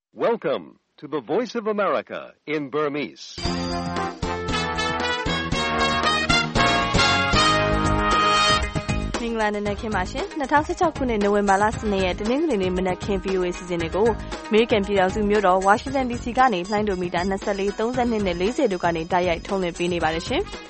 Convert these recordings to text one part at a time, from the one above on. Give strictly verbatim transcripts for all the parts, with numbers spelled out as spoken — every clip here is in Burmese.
Welcome to the Voice of America in Burmese. ။မင်္ဂလာနံနက်ခင်းပါရှင်။၂၀၁၆ခုနှစ်နိုဝင်ဘာလ၁၂ရက်တနင်္ဂနွေနေ့မနက်ခင်း V O A စီစဉ်တွေကိုအမေရိကန်ပြည်ထောင်စုမြို့တော်ဝါရှင်တန် D C ကနေလှိုင်းဒိုမီတာ၂၄, ၃၂နဲ့၄၀တို့ကနေတိုက်ရိုက်ထုတ်လွှင့်ပေးနေပါတယ်ရှင်။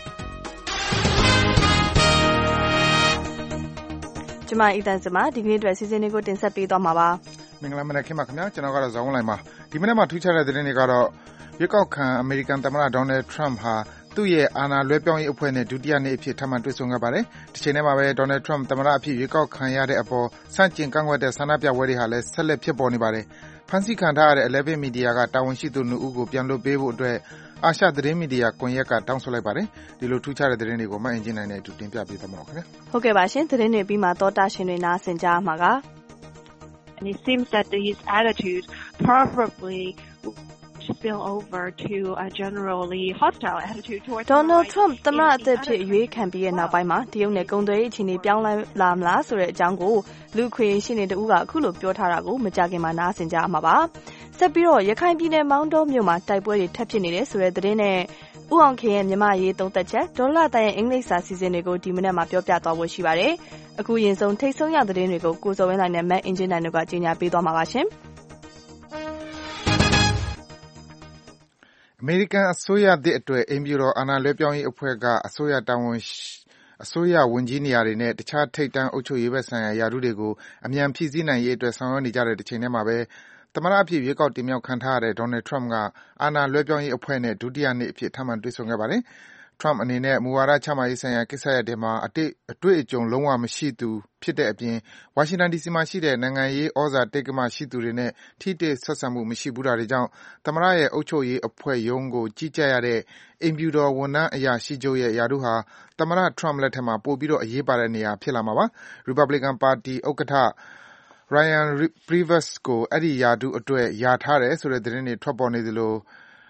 ကျွန်မအီတန်စမဒီကနေ့အတွက်စီစဉ်တွေကိုတင်ဆက်ပေးသွားမှာပါ။မင်္ဂလာမနက်ခင်းပါခင်ဗျာကျွန်တော်ကတော့ဇောင်းဝင်းလိုက်ပါဒီမနေ့မှာထူးခြားတဲ့သတင်းတွေကတော့ရွေးကောက်ခံအမေရိကန်သမ္မတဒေါ်နယ်ထရန့်ဟာသူ့ရဲ့အာဏာလွှဲပြောင်းရေးအဖွဲ့နဲ့ဒုတိယနေ့အဖြစ်ထပ်မံတွေ့ဆုံခဲ့ပါတယ်။ဒီချိန်ထဲမှာပဲဒေါ်နယ်ထရန့်သမ္မတအဖြစ်ရွေးကောက်ခံရတဲ့အပေါ်စန့်ကျင်ကန့်ကွက်တဲ့ဆန္ဒပြပွဲတွေဟာလည်းဆက်လက်ဖြစ်ပေါ်နေပါတယ်။ဖန်ဆီးခံထားရတဲ့Eleven Mediaကတာဝန်ရှိသူနှစ်ဦးကိုပြန်လွှတ်ပေးဖို့အတွက်အာရှသတင်းမီဒီယာကွန်ရက်ကတောင်းဆိုလိုက်ပါတယ်။ဒီလိုထူးခြားတဲ့သတင်းတွေကိုမအင်ဂျင်နိုင်နဲ့အတူတင်ပြပေးသွားမှာပါခင်ဗျာ။ဟုတ်ကဲ့ပါရှင်သတင်းတွေပြီးမှသောတာရှင်တွေနားဆင်ကြမှာက And it seems that his attitude probably spill over to a generally hostile attitude towards Donald Trump သမ္မတအသစ်ဖြစ်ရွေးခံပြီးတဲ့နောက်ပိုင်းမှာတရုတ်နဲ့ကုန်သွယ်ရေးအခြေအနေပြောင်းလဲလာမလားဆိုတဲ့အကြောင်းကိုလူခွေရှိနေတူကအခုလိုပြောထားတာကိုမကြခင်မှာနားဆင်ကြမှာပါဆက်ပြီးတော့ရခိုင်ပြည်နယ်မောင်းတောမြို့မှာတိုက်ပွဲတွေထပ်ဖြစ်နေတယ်ဆိုတဲ့သတင်းနဲ့ဦးအောင်ခင်ရဲ့မြန်မာရေးသုံးသက်ချက်ဒေါ်လာတန်ရဲ့အင်္ဂလိပ်စာစီစဉ်တွေကိုဒီမနေ့မှာပြောပြသွားဖို့ရှိပါတယ်အခုရင်ဆုံးထိတ်ဆုံးရသတင်းတွေကိုကိုစောဝင်းနိုင်နဲ့မတ်အင်ဂျင်နိုင်တို့ကကြီးညာပေးသွားမှာပါရှင်အမေရိကန်အစိုးရသစ်အတွက်အိမ်ဖြူတော်အာဏာလွှဲပြောင်းရေးအဖွဲ့ကအစိုးရတာဝန်အစိုးရဝန်ကြီးနေရာတွေနဲ့တခြားထိပ်တန်းအုပ်ချုပ်ရေးဘက်ဆိုင်ရာယာရုတွေကိုအမြန်ဖြည့်ဆည်းနိုင်ရေးအတွက်ဆောင်ရွက်နေကြတဲ့တစ်ချိန်တည်းမှာပဲသမ္မတအဖြစ်ရွေးကောက်တင်မြှောက်ခံထားရတဲ့ဒေါ်နယ်ထရန့်ကအာဏာလွှဲပြောင်းရေးအဖွဲ့နဲ့ဒုတိယနေ့အဖြစ်ထပ်မံတွေ့ဆုံခဲ့ပါတယ်။ Trump အနေနဲ့မူဝါဒချမှတ်ရေးဆိုင်ရာကိစ္စရပ်တွေမှာအတွေ့အကြုံလုံးဝမရှိသူဖြစ်တဲ့အပြင်ဝါရှင်တန် ဒီစီ မှာရှိတဲ့နိုင်ငံရေးဩဇာတိက္ကမရှိသူတွေနဲ့ထိတွေ့ဆက်ဆံမှုမရှိဘူးတာတွေကြောင့်သမ္မတရဲ့အုပ်ချုပ်ရေးအဖွဲ့ရုံးကိုကြီးကြပ်ရတဲ့အိမ်ဖြူတော်ဝန်ထမ်းအရာရှိချုပ်ရဲ့ရာထူးဟာသမ္မတ Trump လက်ထက်မှာပိုပြီးတော့အရေးပါတဲ့နေရာဖြစ်လာမှာပါ။ Republican ပါတီဥက္ကဋ္ဌRyan Priebus ကိုအဲ့ဒီရာထူးအတွက်ယာထားတယ်ဆိုတဲ့သတင်းတွေထွက်ပေါ်နေသလို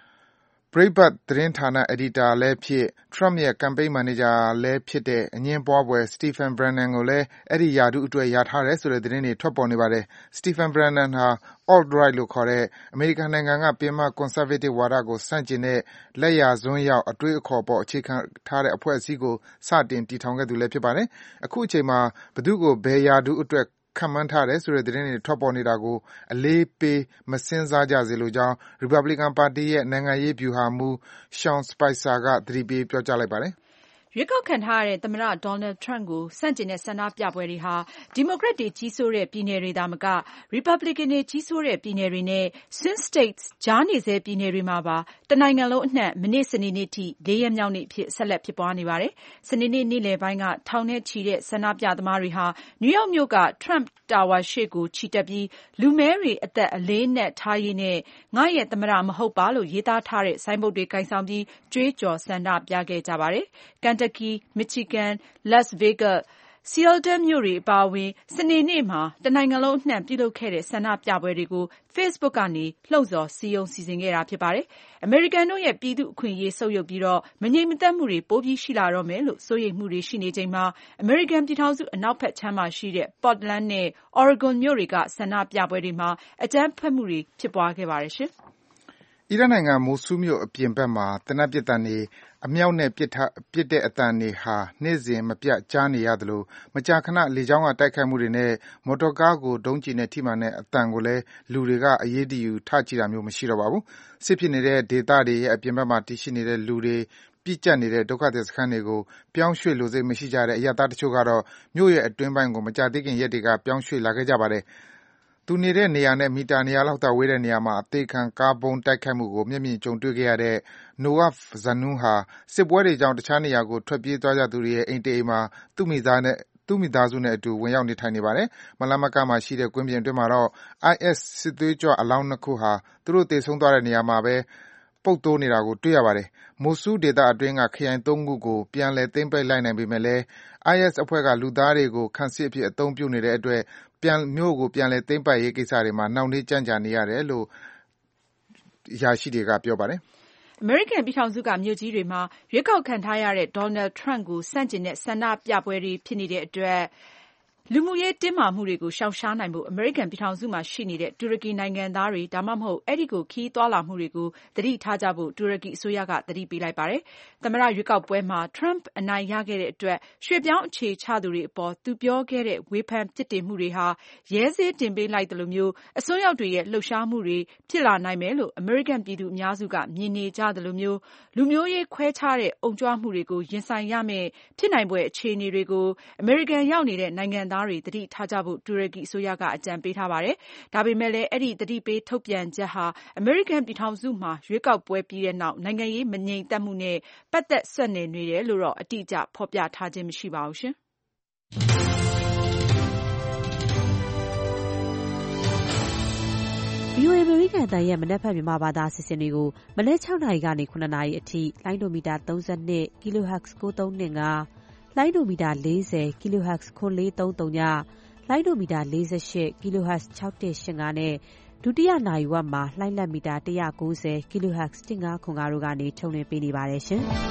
Breitbart သတင်းဌာနအယ်ဒီတာလည်းဖြစ် Trump ရဲ့ campaign manager လည်းဖြစ်တဲ့အငြင်းပွားဖွယ် Stephen Bannon ကိုလည်းအဲ့ဒီရာထူးအတွက်ယာထားတယ်ဆိုတဲ့သတင်းတွေထွက်ပေါ်နေပါတယ်။ Stephen Bannon ဟာ Alt-right လို့ခေါ်တဲ့အမေရိကန်နိုင်ငံကပင်မ conservative ဝါဒကိုဆန့်ကျင်တဲ့လက်ယာစွန်းရောက်အတွေးအခေါ်ပေါ်အခြေခံထားတဲ့အဖွဲ့အစည်းကိုစတင်တည်ထောင်ခဲ့သူလည်းဖြစ်ပါတယ်။အခုအချိန်မှာဘယ်သူ့ကိုဘယ်ရာထူးအတွက်ခန့်မှန်းထားတယ်ဆိုတဲ့သတင်းတွေထွက်ပေါ်နေတာကိုအလေးပေးမစဉ်းစားကြစေလိုကြောင်း Republican ပါတီရဲ့နိုင်ငံရေးဗျူဟာမှူး Sean Spicer ကသတိပေးပြောကြားလိုက်ပါတယ်။ရွေးကောက်ခံထားရတဲ့သမ္မတဒေါ်နယ်ထရန့်ကိုဆန့်ကျင်တဲ့ဆန္ဒပြပွဲတွေဟာဒီမိုကရက်တွေကြီးစိုးတဲ့ပြည်နယ်တွေသာမက Republican တွေကြီးစိုးတဲ့ပြည်နယ်တွေနဲ့ Swing States ကြားနေဆဲပြည်နယ်တွေမှာပါတနိုင်ငံလုံးအနှံ့မနေ့စနေနေ့ထိလေးရက်မြောက်နေ့အဖြစ်ဆက်လက်ဖြစ်ပွားနေပါတယ်။စနေနေ့နေ့လယ်ပိုင်းကထောင်နဲ့ချီတဲ့ဆန္ဒပြသမားတွေဟာနယူးယောက်မြို့က Trump Tower ရှေ့ကိုချီတက်ပြီးလူမည်းတွေအသက်အလေးအနက်ထားရေးနဲ့ငါရဲ့သမ္မတမဟုတ်ပါလို့ရေးသားထားတဲ့ဆိုင်းဘုတ်တွေကိုင်ဆောင်ပြီးကြွေးကြော်ဆန္ဒပြခဲ့ကြပါတယ်။ Kentucky, Michigan, Las Vegas, Seattle မြို့တွေအပါအဝင်စနေနေ့မှာတနိုင်ငံလုံးအနှံ့ပြုလုပ်ခဲ့တဲ့ဆန္ဒပြပွဲတွေကို Facebook ကနေလှုံ့ဆော်စည်းရုံးစီစဉ်ခဲ့တာဖြစ်ပါတယ်။ အမေရိကန်တို့ရဲ့ပြည်သူ့အခွင့်အရေးဆုတ်ယုတ်ပြီးတော့မငြိမ်မသက်မှုတွေပိုပြီးရှိလာတော့မယ်လို့စိုးရိမ်မှုတွေရှိနေချိန်မှာအမေရိကန်ပြည်ထောင်စုအနောက်ဘက်ခြမ်းမှာရှိတဲ့ Portland နဲ့ Oregon မြို့တွေကဆန္ဒပြပွဲတွေမှာအကြမ်းဖက်မှုတွေဖြစ်ပွားခဲ့ပါတယ်ရှင်။အီရတ်နိုင်ငံမိုဆူးမြို့အပြင်ဘက်မှာသေနတ်ပစ်သံတွေအမြောက်နဲ့ပစ်တဲ့အသံတွေဟာနေ့စဉ်မပြတ်ကြားနေရသလိုမကြာခဏလေကြောင်းကတိုက်ခိုက်မှုတွေနဲ့မော်တော်ကားကိုဒုံးကျည်နဲ့ထိမှန်တဲ့အသံကိုလည်းလူတွေကအရေးတယူထကြည့်တာမျိုးမရှိတော့ပါဘူး။စစ်ဖြစ်နေတဲ့ဒေသတွေရဲ့အပြင်ဘက်မှာတည်ရှိနေတဲ့လူတွေပြည့်ကျက်နေတဲ့ဒုက္ခသည်စခန်းတွေကိုပြောင်းရွှေ့လိုစိတ်မရှိကြတဲ့အရပ်သားတချို့ကတော့မြို့ရဲ့အတွင်းပိုင်းကိုမကြာသေးခင်ရက်တွေကပြောင်းရွှေ့လာခဲ့ကြပါတယ်။သူနေတဲ့နေရာနဲ့မီတာနှစ်ရာလောက်သာဝေးတဲ့နေရာမှာအသေးခံကားဗုံးတိုက်ခိုက်မှုကိုမျက်မြင်ကြုံတွေ့ခဲ့ရတဲ့ Nawaf Zanun ဟာစစ်ပွဲတွေကြောင့်တခြားနေရာကိုထွက်ပြေးသွားကြသူတွေရဲ့အိမ်တအိမ်မှာသူ့မိသားနဲ့သူ့မိသားစုနဲ့အတူဝင်ရောက်နေထိုင်နေပါတယ်။မလာမကမှာရှိတဲ့ကွင်းပြင်အတွင်းမှာတော့ I S စစ်သွေးကြွအလောင်းနှစ်ခုဟာသူတို့သေဆုံးသွားတဲ့နေရာမှာပဲပုတ်တိုးနေတာကိုတွေ့ရပါတယ်။မိုဆူးဒေသအတွင်းကခရိုင်သုံးခုကိုပြန်လည်သိမ်းပိုက်လိုက်နိုင်ပေမဲ့လည်း I S အဖွဲ့ကလူသားတွေကိုခံစစ်အဖြစ်အသုံးပြုနေတဲ့အတွက်ပြန်မြို့ကိုပြန်လည်သိမ်းပိုက်ရေးကိစ္စတွေမှာနှောင့်နှေးကြန့်ကြာနေရတယ်လို့အရာရှိတွေကပြောပါတယ်။အမေရိကန်ပြည်ထောင်စုကမြို့ကြီးတွေမှာရွေးကောက်ခံထားရတဲ့ဒေါ်နယ်ထရန့်ကိုဆန့်ကျင်တဲ့ဆန္ဒပြပွဲတွေဖြစ်နေတဲ့အတွက်လူမှုရေးတင်းမာမှုတွေကိုရှောင်ရှားနိုင်ဖို့အမေရိကန်ပြည်ထောင်စုမှာရှိနေတဲ့တူရကီနိုင်ငံသားတွေဒါမှမဟုတ်အဲ့ဒီကိုခီးသွားလာမှုတွေကိုသတိထားကြဖို့တူရကီအစိုးရကသတိပေးလိုက်ပါတယ်။သမ္မတရွေးကောက်ပွဲမှာ Trump အနိုင်ရခဲ့တဲ့အတွက်ရွှေ့ပြောင်းအခြေချသူတွေအပေါ်သူပြောခဲ့တဲ့ဝေဖန်ပြစ်တင်မှုတွေဟာရဲဆေးတင်ပေးလိုက်သလိုမျိုးအစွန်းရောက်တွေရဲ့လှုပ်ရှားမှုတွေဖြစ်လာနိုင်မယ်လို့အမေရိကန်ပြည်သူအများစုကမြင်နေကြသလိုမျိုးလူမျိုးရေးခွဲခြားတဲ့အုံကြွမှုတွေကိုရင်ဆိုင်ရမယ့်ဖြစ်နိုင်ပွဲအခြေအနေတွေကိုအမေရိကန်ရောက်နေတဲ့နိုင်ငံသားတွေသတိထားကြဖို့တူရကီအစိုးရကအကြံပေးထားပါတယ်။ဒါပေမဲ့လည်းအဲ့ဒီသတိပေးထုတ်ပြန်ချက်ဟာအမေရိကန်ပြည်ထောင်စုမှာရွေးကောက်ပွဲပြီးတဲ့နောက်နိုင်ငံရေးမငြိမ်သက်မှုနဲ့ပတ်သက်ဆက်နွယ်နေတယ်လို့တော့အတိအကျဖော်ပြထားခြင်းမရှိပါဘူးရှင်။ဗီအိုအေ အမေရိကန်အသံရဲ့မနက်ဖြန်မြန်မာဘာသာအစီအစဉ်တွေကိုမနက် ၆ နာရီကနေ ခုနှစ်နာရီအထိလိုင်းဒိုမီတာ သုံး၂ kilohertz ကိုးသုံး၂၅ လိုင်းဒိုမီတာ ၄၀ kilohertz ခွန်လေးသုံးသုံး လိုင်းဒိုမီတာ ၄၈ kilohertz ၆၁၈၅ နဲ့ဒုတိယနာရီဝက်မှာလှိုင်းလက်မီတာ ၁၉၀ kilohertz ၁၅ခွန်၅ တို့ကနေထုတ်လွှင့်ပေးနေပါတယ်ရှင်။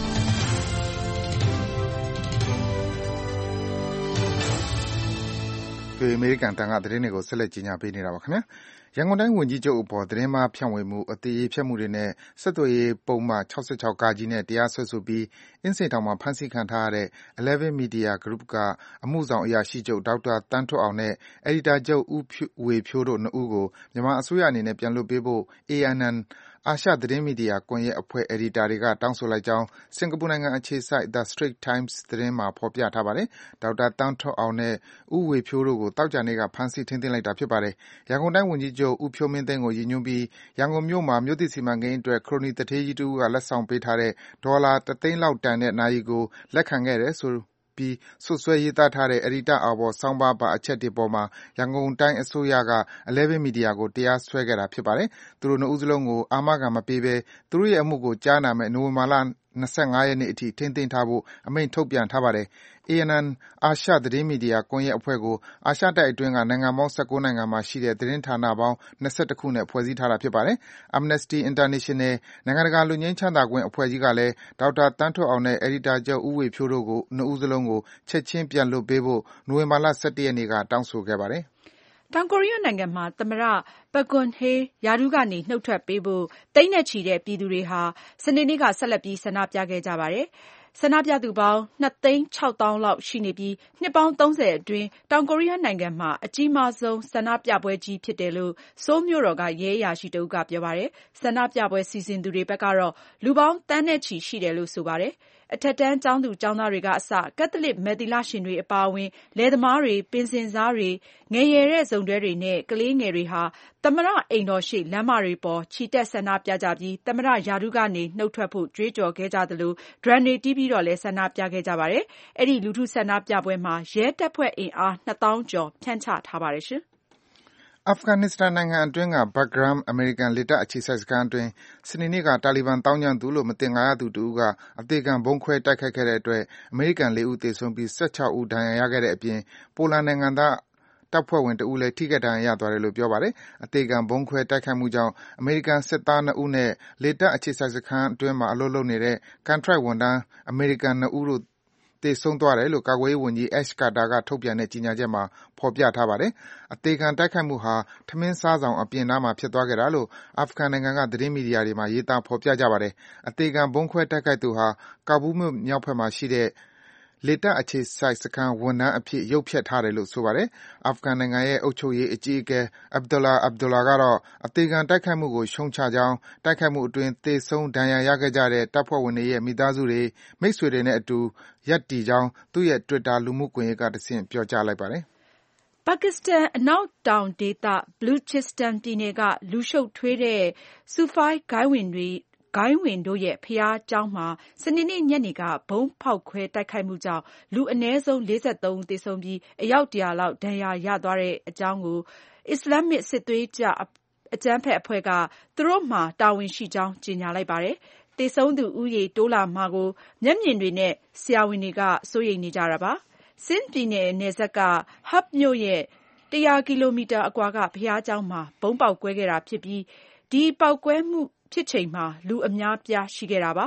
ဒီအမေရိကန်တန်ကသတင်းတွေကိုဆက်လက်ကြီးညာပေးနေတာပါခင်ဗျာ။ရန်ကုန်တိုင်းဝန်ကြီးချုပ်အပေါ်သတင်းမှားဖြန့်ဝေမှုအသေးရေးဖြတ်မှုတွေနဲ့ဆက်သွယ်ရေးပုံမှန် ၆၆ ကကြီးနဲ့တရားစွဲဆိုပြီးအင်းစိန်ထောင်မှာဖမ်းဆီးခံထားရတဲ့ Eleven Media Group ကအမှုဆောင်အရာရှိချုပ်ဒေါက်တာတန်းထွဋ်အောင်နဲ့အယ်ဒီတာချုပ်ဦးဝေဖြိုးတို့နှစ်ဦးကိုမြန်မာအစိုးရအနေနဲ့ပြန်လွှတ်ပေးဖို့ A N N အာရှသတင်းမီဒီယာကွန်ရက်အဖွဲ့အယ်ဒီတာတွေကတောင်းဆိုလိုက်ကြောင်းစင်ကာပူနိုင်ငံအခြေစိုက် The Straits Times သတင်းမှာဖော်ပြထားပါတယ်။ဒေါက်တာတန်းထွဋ်အောင်နဲ့ဦးဝေဖြိုးတို့ကိုသောကြာနေ့ကဖမ်းဆီးထိန်းသိမ်းလိုက်တာဖြစ်ပါတယ်။ရန်ကုန်တိုင်းဝန်ကြီးချုပ်ဦးဖြိုးမင်းသိန်းကိုရည်ညွှန်းပြီးရန်ကုန်မြို့မှာမြို့သစ်စီမံကိန်းအတွက်ခရိုနီသူဌေးကြီးတဦးကလက်ဆောင်ပေးထားတဲ့ဒေါ်လာတစ်သိန်းလောက်တန်တဲ့နာရီကိုလက်ခံခဲ့တယ်ဆိုပြီးစွပ်စွဲရေးသားထားတဲ့အယ်ဒီတာအော်ဘော်ဆောင်းပါးပါအချက်တွေပေါ်မှာရန်ကုန်တိုင်းအစိုးရက Eleven Media ကိုတရားစွဲခဲ့တာဖြစ်ပါတယ်။သူတို့နှစ်ဦးစလုံးကိုအာမခံမပေးဘဲသူတို့ရဲ့အမှုကိုကြားနာမယ့်နိုဝင်ဘာလ၂၅ရက်နေ့အထိထိန်းသိမ်းထားဖို့အမိန့်ထုတ်ပြန်ထားပါတယ်။ A N N အာရှသတင်းမီဒီယာကွန်ရက်အဖွဲ့ကိုအာရှတိုက်အတွင်းကနိုင်ငံပေါင်း၁၉နိုင်ငံမှာရှိတဲ့သတင်းဌာနပေါင်း၂၁ခုနဲ့ဖွဲ့စည်းထားတာဖြစ်ပါတယ်။ Amnesty International နိုင်ငံတကာလွတ်ငြိမ်းချမ်းသာခွင့်အဖွဲ့ကြီးကလည်းဒေါက်တာတန်းထွဋ်အောင်နဲ့အယ်ဒီတာချုပ်ဦးဝေဖြိုးတို့ကိုနှစ်ဦးစလုံးကိုချက်ချင်းပြန်လွှတ်ပေးဖို့နိုဝင်ဘာလ၁၁ရက်နေ့ကတောင်းဆိုခဲ့ပါတယ်။တောင်ကိုရီးယားနိုင်ငံမှာသမ္မတပက်ဂွန်ဟေးရာထူးကနေနှုတ်ထွက်ပေးဖို့သိန်းနဲ့ချီတဲ့ပြည်သူတွေဟာစနေနေ့ကဆက်လက်ပြီးဆန္ဒပြခဲ့ကြပါတယ်။ဆန္ဒပြသူပေါင်းနှစ်သိန်းခြောက်သောင်းလောက်ရှိနေပြီးနှစ်ပေါင်းသုံးဆယ်အတွင်းတောင်ကိုရီးယားနိုင်ငံမှာအကြီးမားဆုံးဆန္ဒပြပွဲကြီးဖြစ်တယ်လို့ဆိုးလ်မြို့တော်ကရဲအရာရှိတဦးကပြောပါတယ်။ဆန္ဒပြပွဲစီစဉ်သူတွေဘက်ကတော့လူပေါင်းသန်းနဲ့ချီရှိတယ်လို့ဆိုပါတယ်။အထက်တန်းကျောင်းသူကျောင်းသားတွေကအစကက်သလစ်မယ်သီလရှင်တွေအပါအဝင်လယ်သမားတွေပင်စင်စားတွေငယ်ရွယ်တဲ့စုံတွဲတွေနဲ့ကလေးငယ်တွေဟာသမ္မတအိမ်တော်ရှိလမ်းမတွေပေါ်ချီတက်ဆန္ဒပြကြပြီးသမ္မတရာထူးကနေနှုတ်ထွက်ဖို့ကြွေးကြော်ခဲ့ကြသလိုဒရမ်တွေတီးပြီးတော့လည်းဆန္ဒပြခဲ့ကြပါတယ်။အဲဒီလူထုဆန္ဒပြပွဲမှာရဲတပ်ဖွဲ့အင်အားနှစ်သောင်းကျော်ဖြန့်ချထားပါတယ်ရှင်။အာဖဂန်နစ္စတန်နိုင်ငံအတွင်းက Bagram အမေရိကန်လေတပ်အခြေစိုက်စခန်းအတွင်းစနေနေ့ကတာလီဘန်သောင်းကျန်းသူလို့မသင်္ကာရသူတဦးကအသေခံဗုံးခွဲတိုက်ခိုက်ခဲ့တဲ့အတွက်အမေရိကန်လေးဦးသေဆုံးပြီး၁၆ဦးဒဏ်ရာရခဲ့တဲ့အပြင်ပိုလန်နိုင်ငံသားတပ်ဖွဲ့ဝင်တဦးလည်းထိခိုက်ဒဏ်ရာရသွားတယ်လို့ပြောပါတယ်။အသေခံဗုံးခွဲတိုက်ခိုက်မှုကြောင့်အမေရိကန်စစ်သားနှစ်ဦးနဲ့လေတပ်အခြေစိုက်စခန်းအတွင်းမှာအလုပ်လုပ်နေတဲ့ကန်ထရိုက်ဝန်ထမ်းအမေရိကန်နှစ်ဦးတို့သေဆုံးသွားတယ်လို့ကာကွယ်ရေးဝန်ကြီး Ash Carter ကထုတ်ပြန်တဲ့ကြေညာချက်မှာဖော်ပြထားပါတယ်။အသေခံတိုက်ခိုက်မှုဟာထမင်းစားဆောင်အပြင်နားမှာဖြစ်သွားခဲ့တာလို့အာဖဂန်နိုင်ငံကသတင်းမီဒီယာတွေမှာရေးသားဖော်ပြကြပါတယ်။အသေခံဗုံးခွဲတိုက်ခိုက်သူဟာကာဘူးမြို့မြောက်ဘက်မှာရှိတဲ့လေတပ်အခြေစိုက်စခန်းဝန်ထမ်းအဖြစ်ရုပ်ဖျက်ထားတယ်လို့ဆိုပါတယ်။အာဖဂန်နိုင်ငံရဲ့အုပ်ချုပ်ရေးအကြီးအကဲ Abdullah Abdullah ကတော့အသေခံတိုက်ခိုက်မှုကိုရှုတ်ချကြောင်းတိုက်ခိုက်မှုအတွင်းသေဆုံးဒဏ်ရာရခဲ့ကြတဲ့တပ်ဖွဲ့ဝင်တွေရဲ့မိသားစုတွေမိတ်ဆွေတွေနဲ့အတူရပ်တည်ကြောင်းသူ့ရဲ့ Twitter လူမှုကွန်ရက်ကတဆင့်ပြောကြားလိုက်ပါတယ်။ပါကစ္စတန်အနောက်တောင်ဒေသ Baluchistan ပြည်နယ်ကလူရှုပ်ထွေးတဲ့ဆူဖိုင်းဂိုဏ်းဝင်တွေဂိုဏ်းဝင်တို့ရဲ့ဘုရားကျောင်းမှာစနေနေ့ညနေကဗုံးဖောက်ခွဲတိုက်ခိုက်မှုကြောင့်လူအနည်းဆုံးလေးဆယ့်သုံးဦးသေဆုံးပြီးအယောက်တရာလောက်ဒဏ်ရာရသွားတဲ့အကြောင်းကိုအစ္စလာမစ်စစ်သွေးကြွအကြမ်းဖက်အဖွဲ့ကသူတို့မှာတာဝန်ရှိကြောင်းကြေညာလိုက်ပါတယ်။သေဆုံးသူဦးရေတိုးလာမှာကိုမျက်မြင်တွေနဲ့ဆရာဝန်တွေကစိုးရိမ်နေကြတာပါ။ Sindh ပြည်နယ်နယ်စပ်က Hub မြို့ရဲ့တရာကီလိုမီတာအကွာကဘုရားကျောင်းမှာဗုံးပေါက်ကွဲခဲ့တာဖြစ်ပြီးဒီပေါက်ကွဲမှုဖြစ်ချိန်မှာလူအများအပြားရှိခဲ့တာပါ။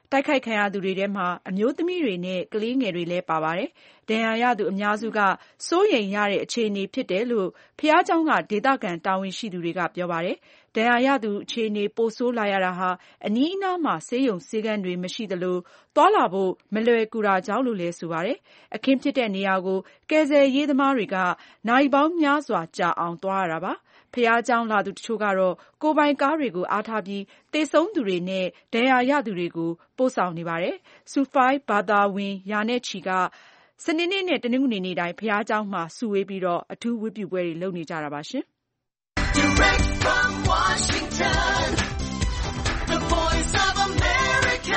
တိုက်ခိုက်ခံရသူတွေထဲမှာအမျိုးသမီးတွေနဲ့ကလေးငယ်တွေလည်းပါပါတယ်။ဒဏ်ရာရသူအများစုကစိုးရိမ်ရတဲ့အခြေအနေဖြစ်တယ်လို့ဘုရားကျောင်းကဒေသခံတာဝန်ရှိသူတွေကပြောပါတယ်။ဒဏ်ရာရသူအခြေအနေပိုဆိုးလာရတာဟာအနီးအနားမှာဆေးရုံဆေးခန်းတွေမရှိသလိုသွားလာဖို့မလွယ်ကူတာကြောင့်လို့လည်းဆိုပါတယ်။အခင်းဖြစ်တဲ့နေရာကိုကယ်ဆယ်ရေးသမားတွေကနာရီပေါင်းများစွာကြာအောင်သွားရတာပါ။ဘုရားကျောင်းလာသူတချို့ကတော့ကိုယ်ပိုင်ကားတွေကိုအားထားပြီးသေဆုံးသူတွေနဲ့ဒဏ်ရာရသူတွေကိုပို့ဆောင်နေပါတယ်။ဆူဖိုင်းဘာသာဝင်ရာနဲ့ချီကစနေနေ့နဲ့တနင်္ဂနွေနေ့တိုင်းဘုရားကျောင်းမှာစုဝေးပြီးတော့အထူးဝတ်ပြုပွဲတွေလုပ်နေကြတာပါရှင်။ Direct from Washington, the voice of America,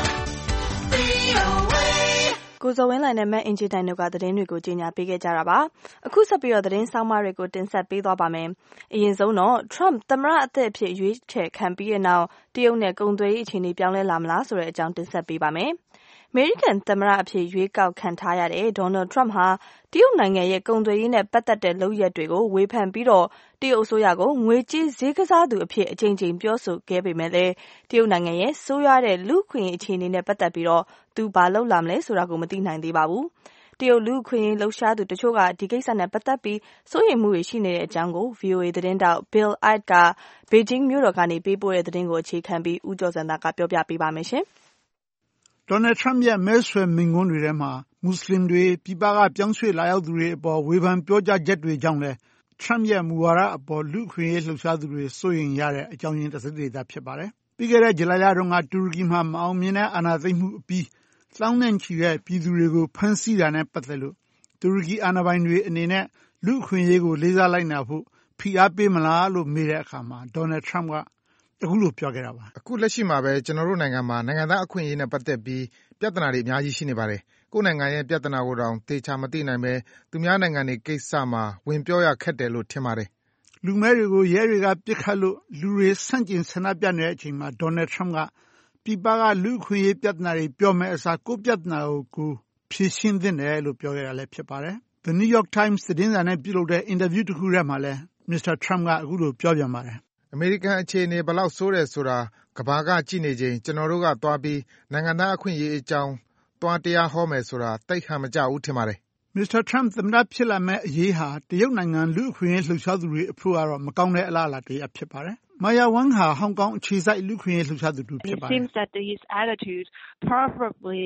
V O A ကိုဇော်ဝင်းလှိုင်နဲ့မတ်အင်ဂျီတိုင်တို့ကသတင်းတွေကိုကြီးညာပေးခဲ့ကြတာပါအခုဆက်ပြီးတော့သတင်းဆောင်မတွေကိုတင်ဆက်ပေးသွားပါမယ်အရင်ဆုံးတော့ Trump သမ္မတအသစ်အဖြစ်ရွေးချယ်ခံပြီးတဲ့နောက်တရုတ်နဲ့ကုန်သွယ်ရေးအခြေအနေပြောင်းလဲလာမလားဆိုတဲ့အကြောင်းတင်ဆက်ပေးပါမယ်အမေရိကန်သမ္မတအဖြစ်ရွေးကောက်ခံထားရတဲ့ Donald Trump ဟာတရုတ်နိုင်ငံရဲ့ကုန်သွယ်ရေးနဲ့ပတ်သက်တဲ့လုပ်ရပ်တွေကိုဝေဖန်ပြီးတော့တရုတ်အစိုးရကိုငွေကြေးဈေးကစားသူအဖြစ်အကြိမ်ကြိမ်ပြောဆိုခဲ့ပေမဲ့လည်းတရုတ်နိုင်ငံရဲ့ဆိုးရွားတဲ့လူ့အခွင့်အရေးအခြေအနေနဲ့ပတ်သက်ပြီးတော့သူဘာလုပ်လာမလဲဆိုတာကိုမသိနိုင်သေးပါဘူး။တရုတ်လူ့အခွင့်အရေးလှုပ်ရှားသူတချို့ကဒီကိစ္စနဲ့ပတ်သက်ပြီးစိုးရိမ်မှုတွေရှိနေတဲ့အကြောင်းကို V O A သတင်းတောက် Bill Ide ကဘေဂျင်းမြို့တော်ကနေပေးပို့တဲ့သတင်းကိုအခြေခံပြီးဦးကျော်စံသားကပြောပြပေးပါမယ်ရှင်။ Donald Trump ရဲ့မဲဆွယ်မိန့်ခွန်းတွေထဲမှာမွတ်စလင်တွေပြည်ပကပြောင်းရွှေ့လာရောက်သူတွေအပေါ်ဝေဖန်ပြောကြားချက်တွေကြောင့်လဲ Trump ရဲ့မူဝါဒအပေါ်လူ့အခွင့်အရေးလှုပ်ရှားသူတွေစိုးရိမ်ရတဲ့အကြောင်းရင်းတစ်စိတ်တစ်ဒေသဖြစ်ပါတယ်။ပြီးခဲ့တဲ့ဇူလိုင်လတုန်းကတူရကီမှာမအောင်မြင်တဲ့အာဏာသိမ်းမှုအပြီးသောင်းနဲ့ချီတဲ့ပြည်သူတွေကိုဖမ်းဆီးတာနဲ့ပတ်သက်လို့တူရကီအာဏာပိုင်တွေအနေနဲ့လူ့အခွင့်အရေးကိုလေးစားလိုက်နာဖို့ဖိအားပေးမလားလို့မေးတဲ့အခါမှာ Donald Trump ကအခုလိုပြောခဲ့တာပါအခုလက်ရှိမှာပဲကျွန်တော်တို့နိုင်ငံမှာနိုင်ငံသားအခွင့်အရေးနဲ့ပတ်သက်ပြီးပြဿနာတွေအများကြီးရှိနေပါတယ်ကိုယ်နိုင်ငံရဲ့ပြဿနာကိုတောင်သေချာမသိနိုင်ပဲသူများနိုင်ငံတွေကိစ္စမှာဝင်ပြောရခက်တယ်လို့ထင်ပါတယ်လူမဲတွေကိုရဲတွေကပြစ်ခတ်လို့လူတွေဆန့်ကျင်ဆန္ဒပြနေတဲ့အချိန်မှာ Donald Trump ကပြည်ပကလူ့အခွင့်အရေးပြဿနာတွေပြောမယ်အစားကိုယ့်ပြဿနာကိုကိုဖြေရှင်းသင့်တယ်လို့ပြောခဲ့တာလည်းဖြစ်ပါတယ် The New York Times သတင်းစာနဲ့ပြုလုပ်တဲ့အင်တာဗျူးတစ်ခုထဲမှာလည်း မစ္စတာ Trump ကအခုလိုပြောပြန်ပါတယ်အမေရိကန်အခြေအနေဘယ်လောက်ဆိုးတယ်ဆိုတာကမ္ဘာကကြည့်နေချိန်ကျွန်တော်တို့ကသွားပြီးနိုင်ငံသားအခွင့်အရေးအကြောင်းသွားတရားဟောမယ်ဆိုတာသိပ်ဟန်မကြဘူးထင်ပါတယ်မစ္စတာ Trump သမ္မတဖြစ်လာမဲ့အရေးဟာတရုတ်နိုင်ငံလူ့အခွင့်အရေးလှုပ်ရှားသူတွေအဖို့ကတော့မကောင်းတဲ့အလားအလာတစ်ရပ်ဖြစ်ပါတယ်Maya Wang ဟာဟောင်ကောင်အခြေစိုက်လူ့အခွင့်အရေးလှုပ်ရှားသူတစ်ဖြစ်ပါတယ် It seems that his attitude probably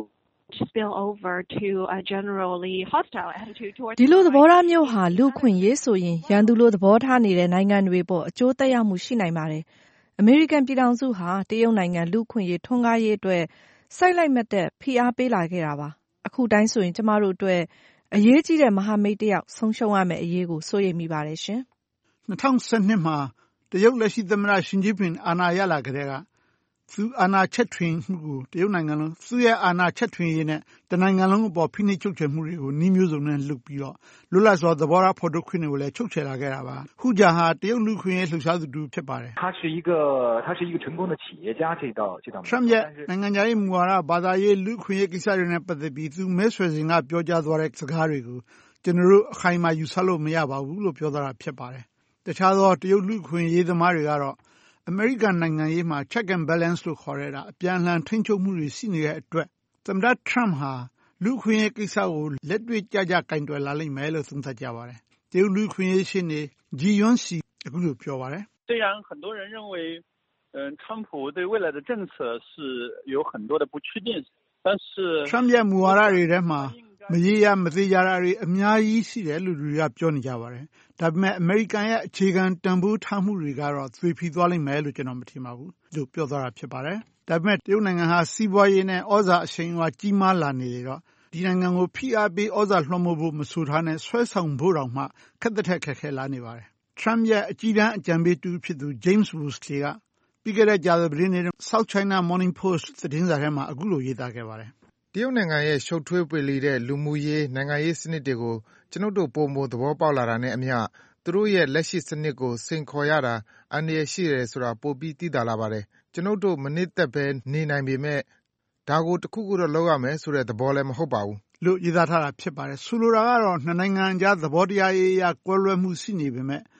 spill over to a generally hostile attitude towards ဒီလိုသဘောထားမျိုးဟာလူ့အခွင့်အရေးဆိုရင်ရန်သူလိုသဘောထားနေတဲ့နိုင်ငံတွေပေါ်အကျိုးသက်ရောက်မှုရှိနိုင်ပါတယ်အမေရိကန်ပြည်ထောင်စုဟာတရုတ်နိုင်ငံလူ့အခွင့်အရေးထွန်းကားရေးအတွက်စိုက်လိုက်မတ်တဲ့ဖိအားပေးလာခဲ့တာပါအခုတိုင်းဆိုရင်ကျမတို့အတွက်အရေးကြီးတဲ့မဟာမိတ်တစ်ယောက်ဆုံးရှုံးရမယ့်အရေးကိုစိုးရိမ်မိပါတယ်ရှင်၂၀၁၂မှာတရုတ်လက်ရှိသမ္မတရှင်ကျင်းပင်အာဏာရလာကြတဲ့ကသူအာဏာချက်ထွင်မှုကိုတရုတ်နိုင်ငံလုံးသူ့ရဲ့အာဏာချက်ထွင်ရေးနဲ့တနိုင်ငံလုံးအပေါ်ဖိနှိပ်ချုပ်ချယ်မှုတွေကိုနှီးမျိုးစုံနဲ့လုပ်ပြီးတော့လွတ်လပ်စွာသဘောထားဖော်ထုတ်ခွင့်တွေကိုလည်းချုပ်ချယ်လာခဲ့တာပါခုကြာဟာတရုတ်လူခွင့်ရေးလှုပ်ရှားသူတူဖြစ်ပါတယ်他是一个他是一个成功的企业家这道这道 Trump ရဲ့နိုင်ငံခြားရေးမူဝါဒဘာသာရေးလူခွင့်ရေးကိစ္စတွေနဲ့ပတ်သက်ပြီးသူမဲဆွယ်စဉ်ကပြောကြားသွားတဲ့စကားတွေကိုကျွန်တော်တို့အခိုင်အမာယူဆလို့မရပါဘူးလို့ပြောသွားတာဖြစ်ပါတယ်တခြားသောတရုတ်လူခွင့်ရေးသမားတွေကတော့အမေရိကန်နိုင်ငံရေးမှာ check and balance လို့ခေါ်ရတာအပြန်အလှန်ထိန်းချုပ်မှုတွေရှိနေတဲ့အတွက်သမ္မတ Trump ဟာလူခွင့်ရေးကိစ္စကိုလက်တွေ့ကြကြကင်တွယ်လာလိမ့်မယ်လို့သုံးသပ်ကြပါတယ်တရုတ်လူခွင့်ရေးရှင်းနေ Ji Yuanxi အခုလိုပြောပါတယ်虽然很多人认为嗯川普对未来的政策是有很多的不确定但是 Trump ရဲ့မူဝါဒတွေထဲမှာမရေရမသေးကြတာတွေအများကြီးရှိတယ်လို့လူတွေကပြောနေကြပါတယ်ဒါပေမဲ့အမေရိကန်ရဲ့အခြေခံတန်ဖိုးထားမှုတွေကတော့သွေဖီသွားလိမ့်မယ်လို့ကျွန်တော်မထင်ပါဘူးလို့ပြောသွားတာဖြစ်ပါတယ်ဒါပေမဲ့တရုတ်နိုင်ငံဟာစီးပွားရေးနဲ့ဩဇာအရှိန်အဝါကြီးမားလာနေလေတော့ဒီနိုင်ငံကိုဖိအားပေးဩဇာလွှမ်းမိုးဖို့မဆိုထားနဲ့ဆွဲဆောင်ဖို့တောင်မှခက်တဲ့ထက်ခက်ခဲလာနေပါတယ် Trump ရဲ့အကြီးတန်းအကြံပေးတူဖြစ်သူ James Woosley ကပြီးခဲ့တဲ့ကြာသပတေးနေ့ South China Morning Post သတင်းစာထဲမှာအခုလိုရေးသားခဲ့ပါတယ်တရုတ်နိုင်ငံရဲ့ရှုပ်ထွေးပွေလီတဲ့လူမှုရေးနိုင်ငံရေးစနစ်တွေကိုကျွန်ုပ်တို့ပုံမသဘောပေါက်လာတာနဲ့အမျှသူတို့ရဲ့လက်ရှိစနစ်ကိုစိန်ခေါ်ရတာအန္တရာယ်ရှိတယ်ဆိုတာပိုပြီးသိသာလာပါတယ်ကျွန်ုပ်တို့မနစ်သက်ပဲနေနိုင်ပေမဲ့ဒါကိုတစ်ခုခုတော့လုပ်ရမယ်ဆိုတဲ့သဘောလည်းမဟုတ်ပါဘူးလို့ရေးသားထားတာဖြစ်ပါတယ်ဆိုလိုတာကတော့နှစ်နိုင်ငံကြားသဘောတရားရေးအရကွဲလွဲမှုရှိနေပေမဲ့ပ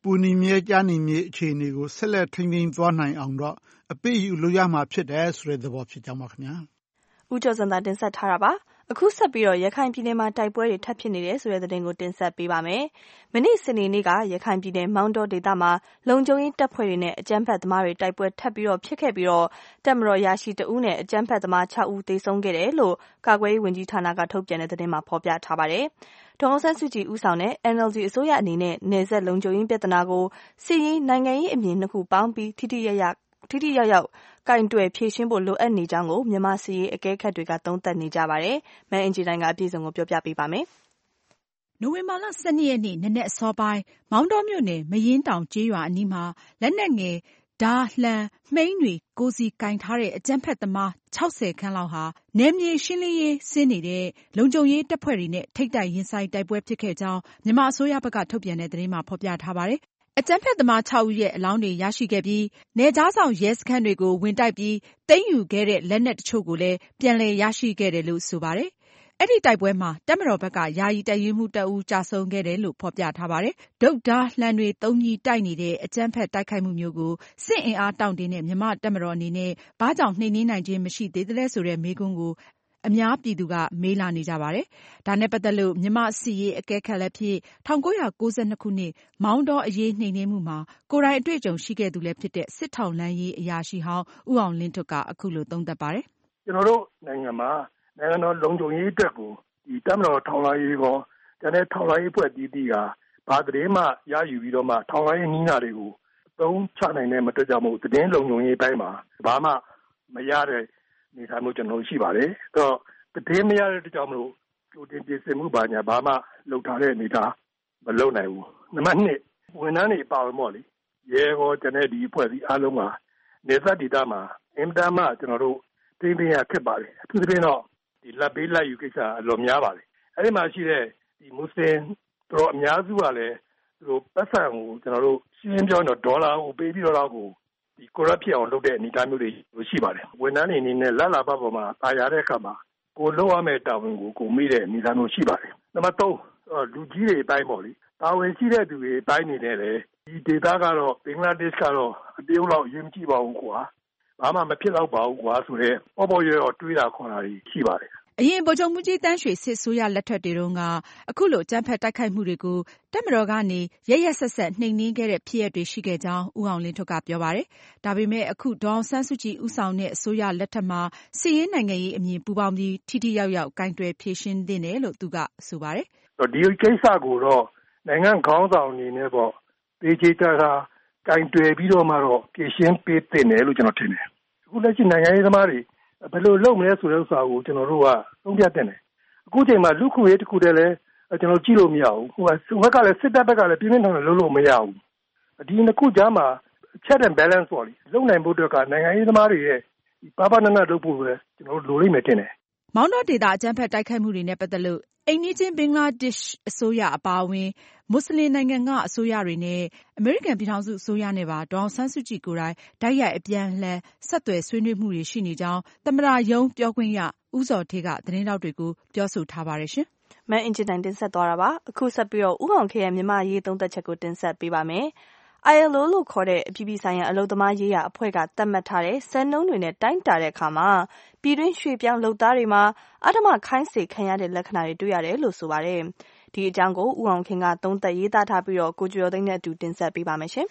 ပူနီမြဲကြားနေမြေအခြေအနေကိုဆက်လက်ထိန်းသိမ်းသွားနိုင်အောင်တော့အပိယူလို့ရမှာဖြစ်တယ်ဆိုတဲ့သဘောဖြစ်ကြောင်းပါခင်ဗျာဦးကျော်စံသာတင်ဆက်ထားတာပါအခုဆက်ပြီးတော့ရခိုင်ပြည်နယ်မှာတိုက်ပွဲတွေထပ်ဖြစ်နေတယ်ဆိုတဲ့သတင်းကိုတင်ဆက်ပေးပါမယ်။မနေ့စနေနေ့ကရခိုင်ပြည်နယ်မောင်တောဒေသမှာလုံခြုံရေးတပ်ဖွဲ့တွေနဲ့အကြမ်းဖက်သမားတွေတိုက်ပွဲထပ်ပြီးတော့ဖြစ်ခဲ့ပြီးတော့တပ်မတော်ရရှိတဦးနဲ့အကြမ်းဖက်သမား၆ဦးသေဆုံးခဲ့တယ်လို့ကာကွယ်ရေးဝန်ကြီးဌာနကထုတ်ပြန်တဲ့သတင်းမှာဖော်ပြထားပါတယ်။ဒေါ်အောင်ဆန်းစုကြည်ဦးဆောင်တဲ့ N L D အစိုးရအနေနဲ့နယ်စပ်လုံခြုံရေးပြဿနာကိုစစ်ရေးနိုင်ငံရေးအမြင်နှစ်ခုပေါင်းပြီးထိထိရရထိထိရောက်ရောက်ကင်တွယ်ဖြေရှင်းဖို့လိုအပ်နေကြောင်းကိုမြန်မာစီရေးအကဲခတ်တွေကသုံးသပ်နေကြပါတယ်။မန်အင်ဂျီတိုင်းကအပြည့်စုံကိုပြောပြပေးပါမယ်။နိုဝင်ဘာလ၁၂ရက်နေ့နနက်အစောပိုင်းမောင်တောမြို့နယ်မရင်းတောင်ကျေးရွာအနီးမှာလက်နက်ငယ်ဓားလှမ်းမှိန်းတွေကိုစီကင်ထားတဲ့အကြမ်းဖက်သမား၆၀ခန့်လောက်ဟာနယ်မြေရှင်းလင်းရေးဆင်းနေတဲ့လုံခြုံရေးတပ်ဖွဲ့တွေနဲ့ထိပ်တိုက်ရင်ဆိုင်တိုက်ပွဲဖြစ်ခဲ့ကြောင်းမြန်မာအစိုးရဘက်ကထုတ်ပြန်တဲ့သတင်းမှာဖော်ပြထားပါတယ်။အကြမ်းဖက်သမား၆ဦးရဲ့အလောင်းတွေရရှိခဲ့ပြီးနယ်ခြားဆောင်ရဲစခန်းတွေကိုဝင်တိုက်ပြီးသိမ်းယူခဲ့တဲ့လက်နက်တချို့ကိုလည်းပြန်လည်ရရှိခဲ့တယ်လို့ဆိုပါတယ်။အဲ့ဒီတိုက်ပွဲမှာတပ်မတော်ဘက်ကယာယီတပ်ရင်းမှုတအူးကြာဆုံးခဲ့တယ်လို့ဖော်ပြထားပါတယ်။ဒုတ်ဓားလှမ်းတွေသုံးကြီးတိုက်နေတဲ့အကြမ်းဖက်တိုက်ခိုက်မှုမျိုးကိုစစ်အင်အားတောင့်တင်းတဲ့မြန်မာတပ်မတော်အနေနဲ့ဘာကြောင့်နှိမ်နင်းနိုင်ခြင်းမရှိသေးသလဲဆိုတဲ့မေးခွန်းကိုအများပြည်သူကမေးလာနေကြပါတယ်။ဒါနဲ့ပတ်သက်လို့မြန်မာစစ်ရေးအကဲခတ်လည်းဖြစ်၁၉၉၂ခုနှစ်မောင်တောအရေးနှိမ်နင်းမှုမှာကိုယ်တိုင်အတွေ့အကြုံရှိခဲ့သူလည်းဖြစ်တဲ့စစ်ထောက်လှမ်းရေးအရာရှိဟောင်းဦးအောင်လင်းထွတ်ကအခုလိုသုံးသပ်ပါတယ်။ကျွန်တော်တို့နိုင်ငံမှာနိုင်ငံတော်လုံခြုံရေးအတွက်ကိုဒီတပ်မတော်ထောက်လှမ်းရေးကောကျန်တဲ့ထောက်လှမ်းရေးဖွဲ့တည်တည်ကဘာသတင်းမှရယူပြီးတော့မှထောက်လှမ်းရေးနည်းနာတွေကိုသုံးချနိုင်တဲ့မတက်ကြမှုသတင်းလုံခြုံရေးပိုင်းမှာဘာမှမရတဲ့နေထိုင်မှုကျွန်တော်ရှိပါတယ်။အဲ့တော့တည်မရတဲ့ကြောင့်မလို့ကြိုတင်ပြင်ဆင်မှုပါညာဘာမှလုပ်ထားတဲ့အနေထားမလုပ်နိုင်ဘူး။နံပါတ်နှစ်ဝန်ထမ်းတွေပါဝင်ပေါ့လေ။ရဲကောကျန်တဲ့ဒီအဖွဲ့အစည်းအားလုံးမှာနေသက်ဒေသမှာအင်တာမှကျွန်တော်တို့တင်းတင်းရခက်ပါတယ်။အထူးသဖြင့်တော့ဒီလက်ပေးလက်ယူကိစ္စအလွန်များပါတယ်။အဲ့ဒီမှာရှိတဲ့ဒီမွတ်စလင်တို့အများစုကလည်းသူတို့ပတ်စံကိုကျွန်တော်တို့ရှင်းပြောတော့ဒေါ်လာကိုပေးပြီးတော့ကိုဒီကိုရက်ဖြစ်အောင်လုပ်တဲ့အနေအထားမျိုးတွေရှိပါတယ်။ဝန်ထမ်းတွေအနေနဲ့လက်လာပတ်ပေါ်မှာတာယာတဲ့အခါမှာကိုလုံးရမယ့်တာဝန်ကိုကိုမိတဲ့အနေအထားမျိုးရှိပါတယ်။နံပါတ်သုံးလူကြီးတွေအပိုင်းပေါ့လေ။တာဝန်ရှိတဲ့သူတွေအပိုင်းနေနဲ့လေဒီဒေတာကတော့ဘင်္ဂလားဒေ့ရှ်ကတော့အပြုံးလောက်ရင်းကြည့်ပါဦးကွာ။ဘာမှမဖြစ်တော့ပါဘူးကွာဆိုတော့ပေါ်ပေါ်ရောတွေးတာခေါ်တာရှိပါတယ်။အရင်ဗိုလ်ချုပ်မှူးကြီးတန်းရွှေစစ်ဆိုးရလက်ထက်တွေတုန်းကအခုလိုအကြမ်းဖက်တိုက်ခိုက်မှုတွေကိုတပ်မတော်ကနေရရဆက်ဆက်နှိမ်နင်းခဲ့တဲ့ဖြစ်ရပ်တွေရှိခဲ့ကြောင်းဦးအောင်လင်းထွတ်ကပြောပါတယ်။ဒါပေမဲ့အခုဒေါ်အောင်ဆန်းစုကြည်ဦးဆောင်တဲ့အစိုးရလက်ထက်မှာစစ်ရေးနိုင်ငံရေးအမြင်ပူးပေါင်းပြီးထိထိရောက်ရောက်ကိုင်တွယ်ဖြေရှင်းသင့်တယ်လို့သူကဆိုပါတယ်။ဒီကိစ္စကိုတော့နိုင်ငံခေါင်းဆောင်အနေနဲ့ပေါ့ပေချေတာကကိုင်တွယ်ပြီးတော့မှတော့ဖြေရှင်းပေးသင့်တယ်လို့ကျွန်တော်ထင်တယ်။အခုလက်ရှိနိုင်ငံရေးသမားတွေဘယ်လိုလုပ်မလဲဆိုတဲ့ဥစ္စာကိုကျွန်တော်တို့ကသုံးပြတင်တယ်အခုချိန်မှာလူခုရေးတစ်ခုတည်းလဲကျွန်တော်ကြည့်လို့မရဘူးဟိုဘက်ကလည်းစစ်တပ်ဘက်ကလည်းပြင်းပြင်းထန်ထန်လုပ်လို့မရဘူးဒီနှစ်ခုကြားမှာ check and balance ပေါ့လေလုံနိုင်ဖို့အတွက်ကနိုင်ငံရေးသမားတွေရဲ့ပါပါနနလုပ်ဖို့ပဲကျွန်တော်တို့လိုလိမ့်မယ်တင်တယ်မောင်တောဒေသအကြမ်းဖက်တိုက်ခိုက်မှုတွေနဲ့ပတ်သက်လို့အိမ်နီးချင်းဘင်္ဂလားဒေ့ရှ်အစိုးရအပါအဝင်မွတ်စလင်နိုင်ငံကအစိုးရတွေနဲ့အမေရိကန်ပြည်ထောင်စုအစိုးရနဲ့ပါဒေါ်အောင်ဆန်းစုကြည်ကိုယ်တိုင်တိုက်ရိုက်အပြန်အလှန်ဆက်သွယ်ဆွေးနွေးမှုတွေရှိနေကြောင်းသမ္မတရုံးပြောခွင့်ရဦးဇော်ဌေးကသတင်းတောက်တွေကိုပြောဆိုထားပါတယ်ရှင်။မန်အင်ဂျင်တိုင်းတင်ဆက်သွားတာပါ။အခုဆက်ပြီးတော့ဦးအောင်ခေရဲ့မြန်မာရေးသုံးသက်ချက်ကိုတင်ဆက်ပေးပါမယ်။ I L O လို့ခေါ်တဲ့အပြည်ပြည်ဆိုင်ရာအလုပ်သမားရေးရာအဖွဲ့ကသတ်မှတ်ထားတဲ့စံနှုန်းတွေနဲ့တိုင်းတာတဲ့အခါမှာပြည်တွင်းရွှေ့ပြောင်းလုပ်သားတွေမှာအဓမ္မခိုင်းစေခံရတဲ့လက္ခဏာတွေတွေ့ရတယ်လို့ဆိုပါတယ်။ဒီအကြောင်းကိုဦးအောင်ခင်ကသုံးသပ်ရေးသားထားပြီးတော့ကိုကျော်သိန်းနဲ့အတူတင်ဆက်ပေးပါမယ်ရှင်။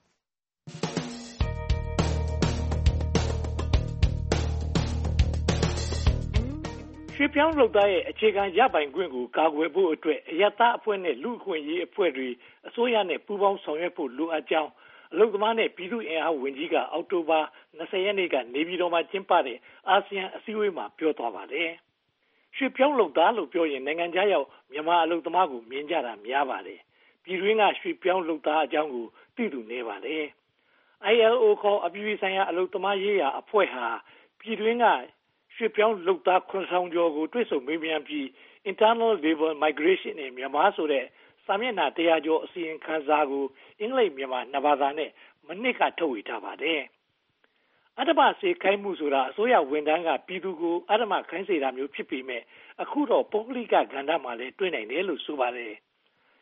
ရွှေ့ပြောင်းလုပ်သားရဲ့အခြေခံရပိုင်ခွင့်ကိုကာကွယ်ဖို့အတွက်အယက်သားအဖွဲ့နဲ့လူ့အခွင့်အရေးအဖွဲ့တွေအစိုးရနဲ့ပူးပေါင်းဆောင်ရွက်ဖို့လိုအပ်ကြောင်းအလုပ်သမားနဲ့ပြည်သူ့အင်အားဝန်ကြီးကအောက်တိုဘာ၂၀ရက်နေ့ကနေပြည်တော်မှာကျင်းပတဲ့အာဆီယံအစည်းအဝေးမှာပြောသွားပါတယ်။ရွှေ့ပြောင်းလုပ်သားလို့ပြောရင်နိုင်ငံခြားရောက်မြန်မာအလုပ်သမားကိုမြင်ကြတာများပါတယ်။ပြည်တွင်းကရွှေ့ပြောင်းလုပ်သားအကြောင်းကိုသိသူနည်းပါတယ်။ I L O ခေါ်အပြည်ပြည်ဆိုင်ရာအလုပ်သမားရေးရာအဖွဲ့ဟာပြည်တွင်းကရွှေ့ပြောင်းလုပ်သားခုနှစ်ထောင်ကျော်ကိုတွေ့ဆုံမေးမြန်းပြီး Internal Labor Migration in Myanmar ဆိုတဲ့စာမျက်နှာတစ်ရာကျော်အစီရင်ခံစာကိုအင်္ဂလိပ်မြန်မာနှစ်ဘာသာနဲ့မနှစ်ကထုတ်ဝေထားပါတယ်။အဓမ္မစေခိုင်းမှုဆိုတာအစိုးရဝန်ထမ်းကပြည်သူကိုအဓမ္မခိုင်းစေတာမျိုးဖြစ်ပေမဲ့အခုတော့ပုဂ္ဂလိကကဏ္ဍမှာလည်းတွေ့နိုင်တယ်လို့ဆိုပါတယ်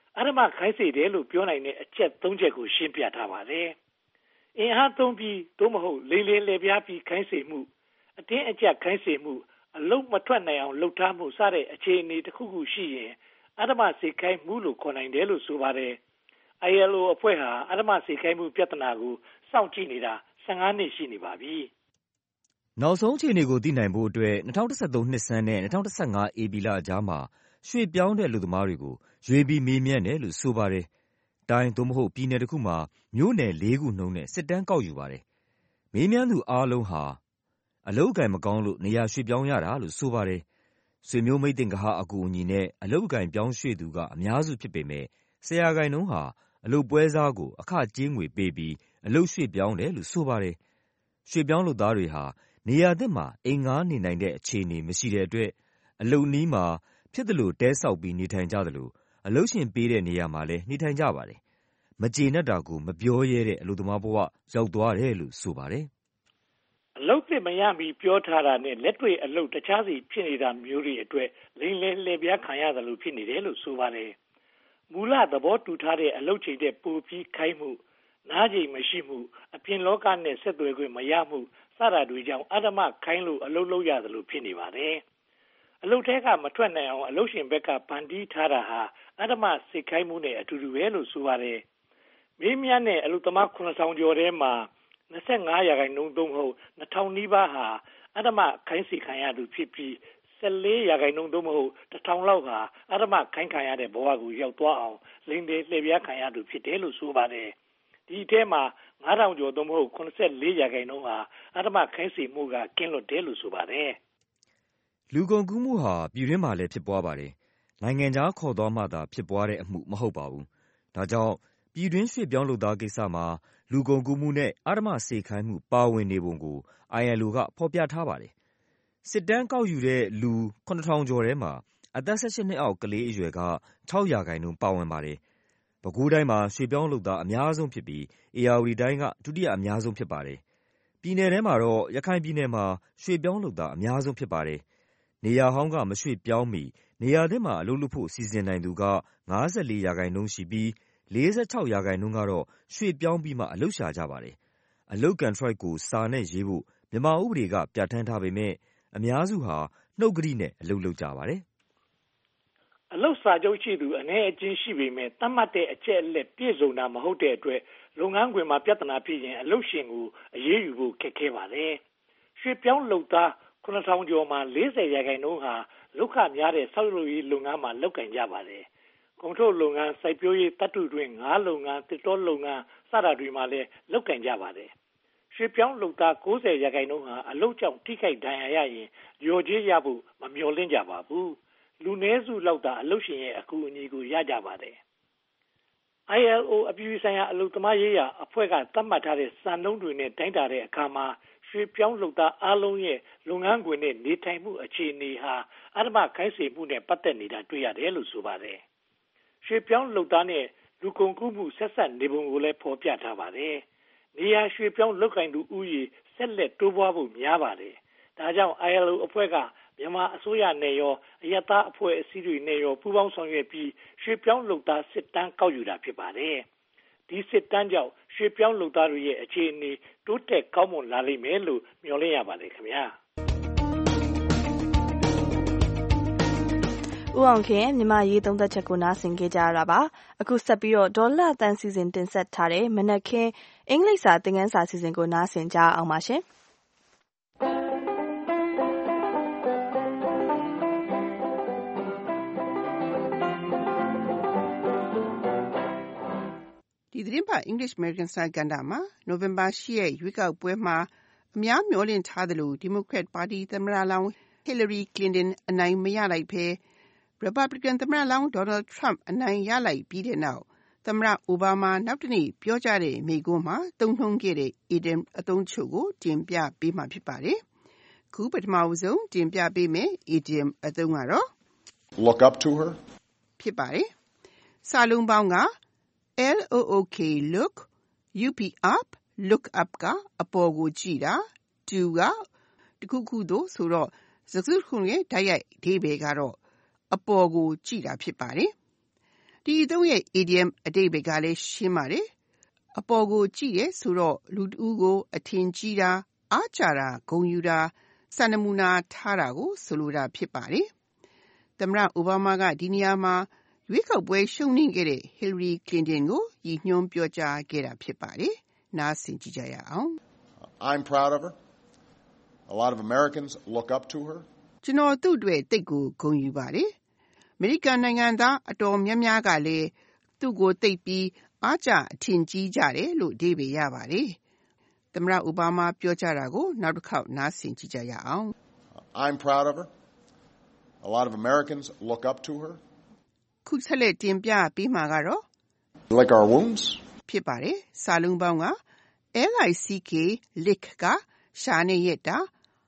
အဓမ္မခိုင်းစေတယ်လို့ပြောနိုင်တဲ့အချက်သုံးချက်ကိုရှင်းပြထားပါတယ်။အင်အားသုံးပြီးသို့မဟုတ်လိမ်လည်လှည့်ပြားပြီးခိုင်းစေမှုအတင်းအကျပ်ခိုင်းစေမှုအလုံးမထွက်နိုင်အောင်လှုပ်ထားမှုစတဲ့အခြေအနေတစ်ခုခုရှိရင်အဓမ္မစေခိုင်းမှုလို့ခေါ်နိုင်တယ်လို့ဆိုပါတယ်။ I L O အဖွဲ့ဟာအဓမ္မစေခိုင်းမှုပြဿနာကိုစောင့်ကြည့်နေတာဆယ်ငါးနှစ်ရှိနေပါပြီ။နောက်ဆုံးအခြေအနေကိုသိနိုင်ဖို့အတွက်၂၀၁၃နှစ်ဆန်းနဲ့၂၀၁၅ဧပြီလအကြားမှာရွှေ့ပြောင်းတဲ့အလုပ်သမားတွေကိုရွေးပြီးမေးမြန်းတယ်လို့ဆိုပါတယ်။တိုင်းသို့မဟုတ်ပြည်နယ်တစ်ခုမှာမြို့နယ်လေးခုနှုန်းနဲ့စစ်တမ်းကောက်ယူပါတယ်။မေးမြန်းသူအားလုံးဟာအလုပ်အကိုင်မကောင်းလို့နေရာရွှေ့ပြောင်းရတာလို့ဆိုပါတယ်။ဆွေမျိုးမိတ်သင်္ဂဟအကူအညီနဲ့အလုပ်အကိုင်ပြောင်းရွှေ့သူကအများစုဖြစ်ပေမဲ့ဆယ်ရာခိုင်နှုန်းဟာအလုပ်ပွဲစားကိုအခကြေးငွေပေးပြီးအလုပ်ရွှေ့ပြောင်းတယ်လို့ဆိုပါတယ်။ရွှေ့ပြောင်းလုပ်သားတွေဟာနေရာသစ်မှာအိမ်ငှားနေနိုင်တဲ့အခြေအနေမရှိတဲ့အတွက်အလုပ်နည်းမှာဖြစ်သလိုတဲဆောက်ပြီးနေထိုင်ကြသလိုအလုပ်ရှင်ပေးတဲ့နေရာမှာလည်းနေထိုင်ကြပါတယ်။မကျေနပ်တာကိုမပြောရဲတဲ့အလုပ်သမားဘဝရောက်သွားတယ်လို့ဆိုပါတယ်။အလုပ်သစ်မရမီပြောထားတာနဲ့လက်တွေ့အလုပ်တခြားစီဖြစ်နေတာမျိုးတွေအတွက်လိမ်လည်လှည့်ပြားခံရတယ်လို့ဖြစ်နေတယ်လို့ဆိုပါတယ်။မူလသဘောတူထားတဲ့အလုပ်ချိန်တဲ့ပိုပြီးခိုင်းမှုနားချိန်မရှိမှုအပြင်လောကနဲ့ဆက်သွယ်ခွင့်မရမှုစတာတွေကြောင့်အဓမ္မခိုင်းလို့အလုပ်လုပ်ရတယ်လို့ဖြစ်နေပါတယ်။အလုပ်ထဲကမထွက်နိုင်အောင်အလုပ်ရှင်ဘက်ကဗန်တီးထားတာဟာအဓမ္မစိတ်ခိုင်းမှုနဲ့အတူတူပဲလို့ဆိုပါတယ်။မေးမြန်းတဲ့အလုပ်သမားခုနှစ်ထောင်ကျော်ထဲမှာ၂၅ရာခိုင်နှုန်းသုံးဟုတ်နှစ်ထောင်နီးပါးဟာအဓမ္မခိုင်းစေခံရသူဖြစ်ပြီး၁၄ရာခိုင်နှုန်းသုံးဟုတ်တစ်ထောင်လောက်ဟာအဓမ္မခိုင်းခံရတဲ့ဘဝကိုရောက်သွားအောင်လိမ်လည်လှည့်ပြားခံရသူဖြစ်တယ်လို့ဆိုပါတယ်။ဒီထဲမှာငါးထောင်ကျော်သုံးဟုတ်၇၄ရာခိုင်နှုန်းဟာအဓမ္မခိုင်းစေမှုကကင်းလွတ်တယ်လို့ဆိုပါတယ်။လူကုန်ကူးမှုဟာပြည်တွင်းမှာလည်းဖြစ်ပွားပါတယ်။နိုင်ငံခြားခေါ်သွားမှသာဖြစ်ပွားတဲ့အမှုမဟုတ်ပါဘူး။ဒါကြောင့်ပြည်တွင်းရွှေ့ပြောင်းလုပ်သားကိစ္စမှာလူကုန်ကူးမှုနဲ့အဓမ္မစေခိုင်းမှုပါဝင်နေပုံကို I L O ကဖော်ပြထားပါတယ်။စစ်တမ်းကောက်ယူတဲ့လူခုနှစ်ထောင်ကျော်ထဲမှာအသက်၁၈နှစ်အောက်ကလေးအရွယ်က၆ရာခိုင်နှုန်းပါဝင်ပါတယ်။ပဲခူးတိုင်းမှာရွှေ့ပြောင်းလုပ်သားအများဆုံးဖြစ်ပြီးဧရာဝတီတိုင်းကဒုတိယအများဆုံးဖြစ်ပါတယ်။ပြည်နယ်ထဲမှာတော့ရခိုင်ပြည်နယ်မှာရွှေ့ပြောင်းလုပ်သားအများဆုံးဖြစ်ပါတယ်။နေရာဟောင်းကမရွှေ့ပြောင်းမီနေရာသစ်မှာအလုပ်လုပ်ဖို့စီစဉ်နိုင်သူက၅၄ရာခိုင်နှုန်းရှိပြီး၄၆ရာခိုင်နှုန်းကတော့ရွှေ့ပြောင်းပြီးမှအလုပ်ရှာကြပါတယ်။အလုပ်ကန်ထရိုက်ကိုစာနဲ့ရေးဖို့မြန်မာဥပဒေကပြဋ္ဌာန်းထားပေမဲ့အများစုဟာနှုတ်ကတိနဲ့အလုပ်လုပ်ကြပါတယ်။အလုပ်စာချုပ်ရှိသူအနည်းအကျဉ်းရှိပေမဲ့သတ်မှတ်တဲ့အချက်အလက်ပြည့်စုံတာမဟုတ်တဲ့အတွက်လုပ်ငန်းခွင်မှာပြဿနာဖြစ်ရင်အလုပ်ရှင်ကိုအရေးယူဖို့ခက်ခဲပါတယ်။ရွှေ့ပြောင်းလုပ်သားခုနှစ်ထောင်ကျော်မှာ၄၀ရာခိုင်နှုန်းဟာလုပ်ခများတဲ့ဆောက်လုပ်ရေးလုပ်ငန်းမှာလုပ်ကင်ကြပါတယ်။ကုန်ထုတ်လုပ်ငန်းစိုက်ပျိုးရေးတတ်တူတွင်ငါးလုပ်ငန်းတစ်တောလုပ်ငန်းစတာတွေမှာလည်းလုပ်ကင်ကြပါတယ်။ရွှေ့ပြောင်းလုပ်သား၉၀ရာခိုင်နှုန်းဟာအလုပ်ကြောင့်ထိခိုက်ဒဏ်ရာရရင်လျော်ကြေးရဖို့မမျှော်လင့်ကြပါဘူး။လူနည်းစုလောက်သာအလုပ်ရှင်ရဲ့အကူအညီကိုရကြပါတယ်။ I L O အပြည်ပြည်ဆိုင်ရာအလုပ်သမားရေးရာအဖွဲ့ကသတ်မှတ်ထားတဲ့စံနှုန်းတွေနဲ့တိုင်းတာတဲ့အခါမှာရွှေ့ပြောင်းလုပ်သားအလုံးရဲ့လုပ်ငန်းခွင်နဲ့နေထိုင်မှုအခြေအနေဟာအဓမ္မခိုင်းစေမှုနဲ့ပတ်သက်နေတာတွေ့ရတယ်လို့ဆိုပါတယ်။ရွှေ့ပြောင်းလုပ်သားနဲ့လူကုန်ကူးမှုဆက်ဆက်နေပုံကိုလည်းဖော်ပြထားပါတယ်။နေရာရွှေ့ပြောင်းလုပ်ကိုင်သူဥယျာဉ်ဆက်လက်တိုးပွားဖို့များပါတယ်။ဒါကြောင့် I L O အဖွဲ့ကမြန်မာအစိုးရနဲ့ရောအရပ်သားအဖွဲ့အစည်းတွေနဲ့ရောပူးပေါင်းဆောင်ရွက်ပြီးရွှေ့ပြောင်းလုပ်သားစစ်တမ်းကောက်ယူတာဖြစ်ပါတယ်။ဒီစစ်တမ်းကြောင့်ရွှေ့ပြောင်းလုပ်သားတွေရဲ့အခြေအနေတိုးတက်ကောင်းမွန်လာလိမ့်မယ်လို့မျှော်လင့်ရပါတယ်ခင်ဗျာ။ဦးအောင်ခင်မြန်မာရေးသုံးသက်ချက်ကိုနားဆင်ခဲ့ကြရတာပါ။အခုဆက်ပြီးတော့ဒေါ်လာတန်စီစဉ်တင်ဆက်ထားတဲ့မနက်ခင်းအင်္ဂလိပ်စာသင်ခန်းစာစီစဉ်ကိုနားဆင်ကြအောင်ပါရှင်။ဒီသတင်းပတ် English American စာကဏ္ဍမှာ November ၈ရက်ရွေးကောက်ပွဲမှာအများမျှော်လင့်ထားသလို Democrat ပါတီသမ္မတလောင်း Hillary Clinton အနိုင်မရလိုက်ဘဲ Republican သမ္မတလောင်း Donald Trump အနိုင်ရလိုက်ပြီးတဲ့နောက်သမ္မတ Obama နောက်တနေ့ပြောကြားတဲ့မိန့်ခွန်းမှာသုံးနှုန်းခဲ့တဲ့ idiom အသုံးချို့ကိုတင်ပြပေးမှာဖြစ်ပါတယ်။ခုပထမဆုံးတင်ပြပေးမယ် idiom အသုံးကတော့ Look up to her ဖြစ်ပါတယ်။စာလုံးပေါင်းကL O O K look U P up look up ကအပေါ်ကိုကြည့်တာ to ကတခုခုသို့ဆိုတော့စကားစုရဲ့ဓာတ်ရိုက်အဓိပ္ပာယ်ကတော့အပေါ်ကိုကြည့်တာဖြစ်ပါတယ်ဒီအသုံးရဲ့ idiom အဓိပ္ပာယ်ကလည်းရှင်းပါတယ်။အပေါ်ကိုကြည့်ရဲဆိုတော့လူတဦးကိုအထင်ကြီးတာအားကြတာဂုဏ်ယူတာစံနမူနာထားတာကိုဆိုလိုတာဖြစ်ပါတယ်။သမ္မတအိုဘားမားကဒီနေရာမှာရွေးကောက်ပွဲရှုံးနိမ့်ခဲ့တဲ့ Hillary Clinton ကိုရည်ညွှန်းပြောကြားခဲ့တာဖြစ်ပါတယ်။နားဆင်ကြည့်ကြရအောင် I'm proud of her. A lot of Americans look up to her. ကျွန်တော်သူ့အတွက်တိတ်ကိုဂုဏ်ယူပါတယ်။အမေရိကန်နိုင်ငံသားအတော်များများကလည်းသူ့ကိုတိတ်ပြီးအားကြအထင်ကြီးကြတယ်လို့အဓိပ္ပာယ်ရပါတယ်။သမ္မတအိုဘားမားပြောကြားတာကိုနောက်တစ်ခေါက်နားဆင်ကြည့်ကြရအောင် I'm proud of her. A lot of Americans look up to her. ခုဆက်လက်တင်ပြပေးမှာကတော့ Lick our wounds. ဖြစ်ပါတယ်။စာလုံးပေါင်းက L I C K lick ကရှာနဲ့ရက်တာ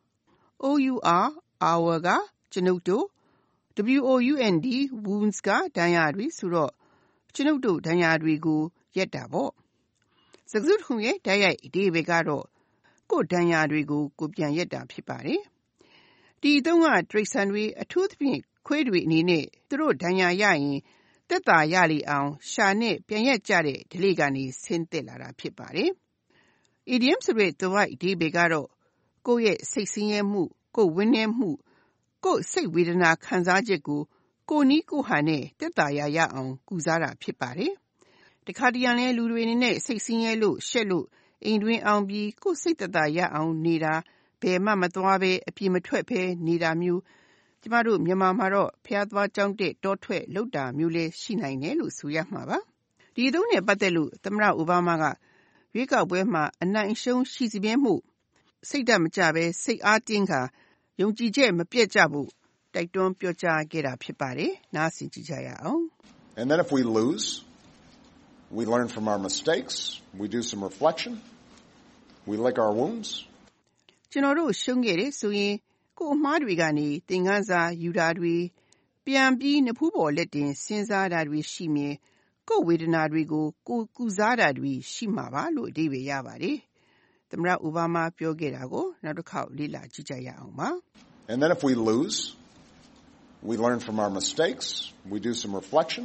O U R our ကကျွန်ုပ်တို့ W O U N D wounds ကဒဏ်ရာတွေဆိုတော့ကျွန်ုပ်တို့ဒဏ်ရာတွေကိုရက်တာပေါ့။စကားစုထုံရဲ့တိုက်ရိုက်အဓိပ္ပာယ်ကတော့ကိုယ်ဒဏ်ရာတွေကိုကိုပြန်ရက်တာဖြစ်ပါတယ်။ဒီအသုံးကတရိတ်ဆန်တွေအထူးသဖြင့်ခွေးတွေအနေနဲ့သူတို့ဒဏ်ရာရရင်သက်သာရလေအောင်ရှာနဲ့ပြန်ရက်ကြတဲ့ဓလေ့ကနေဆင်းသက်လာတာဖြစ်ပါတယ်။ idiom ဆိုတဲ့သွယ်အဓိပ္ပာယ်ကတော့ကိုယ့်ရဲ့စိတ်ဆင်းရဲမှုကိုယ်ဝန်းနေမှုကိုယ်စိတ်ဝေဒနာခံစားချက်ကိုကိုနီးကိုဟာနဲ့သက်သာရရအောင်ကုစားတာဖြစ်ပါတယ်။တခါတရံလဲလူတွေအနေနဲ့စိတ်ဆင်းရဲလို့ရှက်လို့အိမ်တွင်အောင်ပြီးကိုယ်စိတ်သက်သာရအောင်နေတာဘယ်မှမသွားဘဲအပြေမထွက်ဘဲနေတာမျိုးကျမတို့မြန်မာမှာတော့ဖျားသွားကြောင်းတဲ့တောထွက်လောက်တာမျိုးလဲရှိနိုင်တယ်လို့ဆိုရမှာပါ။ဒီအသုံးနဲ့ပတ်သက်လို့သမ္မတအိုဘားမားကရွေးကောက်ပွဲမှာအနိုင်အရှုံးရှိစီပြဲမှုစိတ်ဓာတ်မကျဘဲစိတ်အားတင်းခါယုံကြည်ချက်မပြတ်ကြဖို့တိုက်တွန်းပြောကြားခဲ့တာဖြစ်ပါတယ်။နားဆင်ကြည့်ကြရအောင် And then if we lose, we learn from our mistakes, we do some reflection, we lick our wounds. ကျွန်တော်တို့ရှုံးခဲ့တယ်ဆိုရင်ကိုယ်အမှားတွေကနေသင်ခန်းစာယူတာတွေပြန်ပြီးနဖူးပေါ်လက်တင်စဉ်းစားတာတွေရှိမြင်ကိုယ်ဝေဒနာတွေကိုကိုယ်ကုစားတာတွေရှိမှာပါလို့အဓိပ္ပာယ်ရပါတယ်။သမ္မတအိုဘားမားပြောခဲ့တာကိုနောက်တစ်ခေါက်လေ့လာကြည့်ကြရအောင်ပါ And then if we lose, we learn from our mistakes, we do some reflection,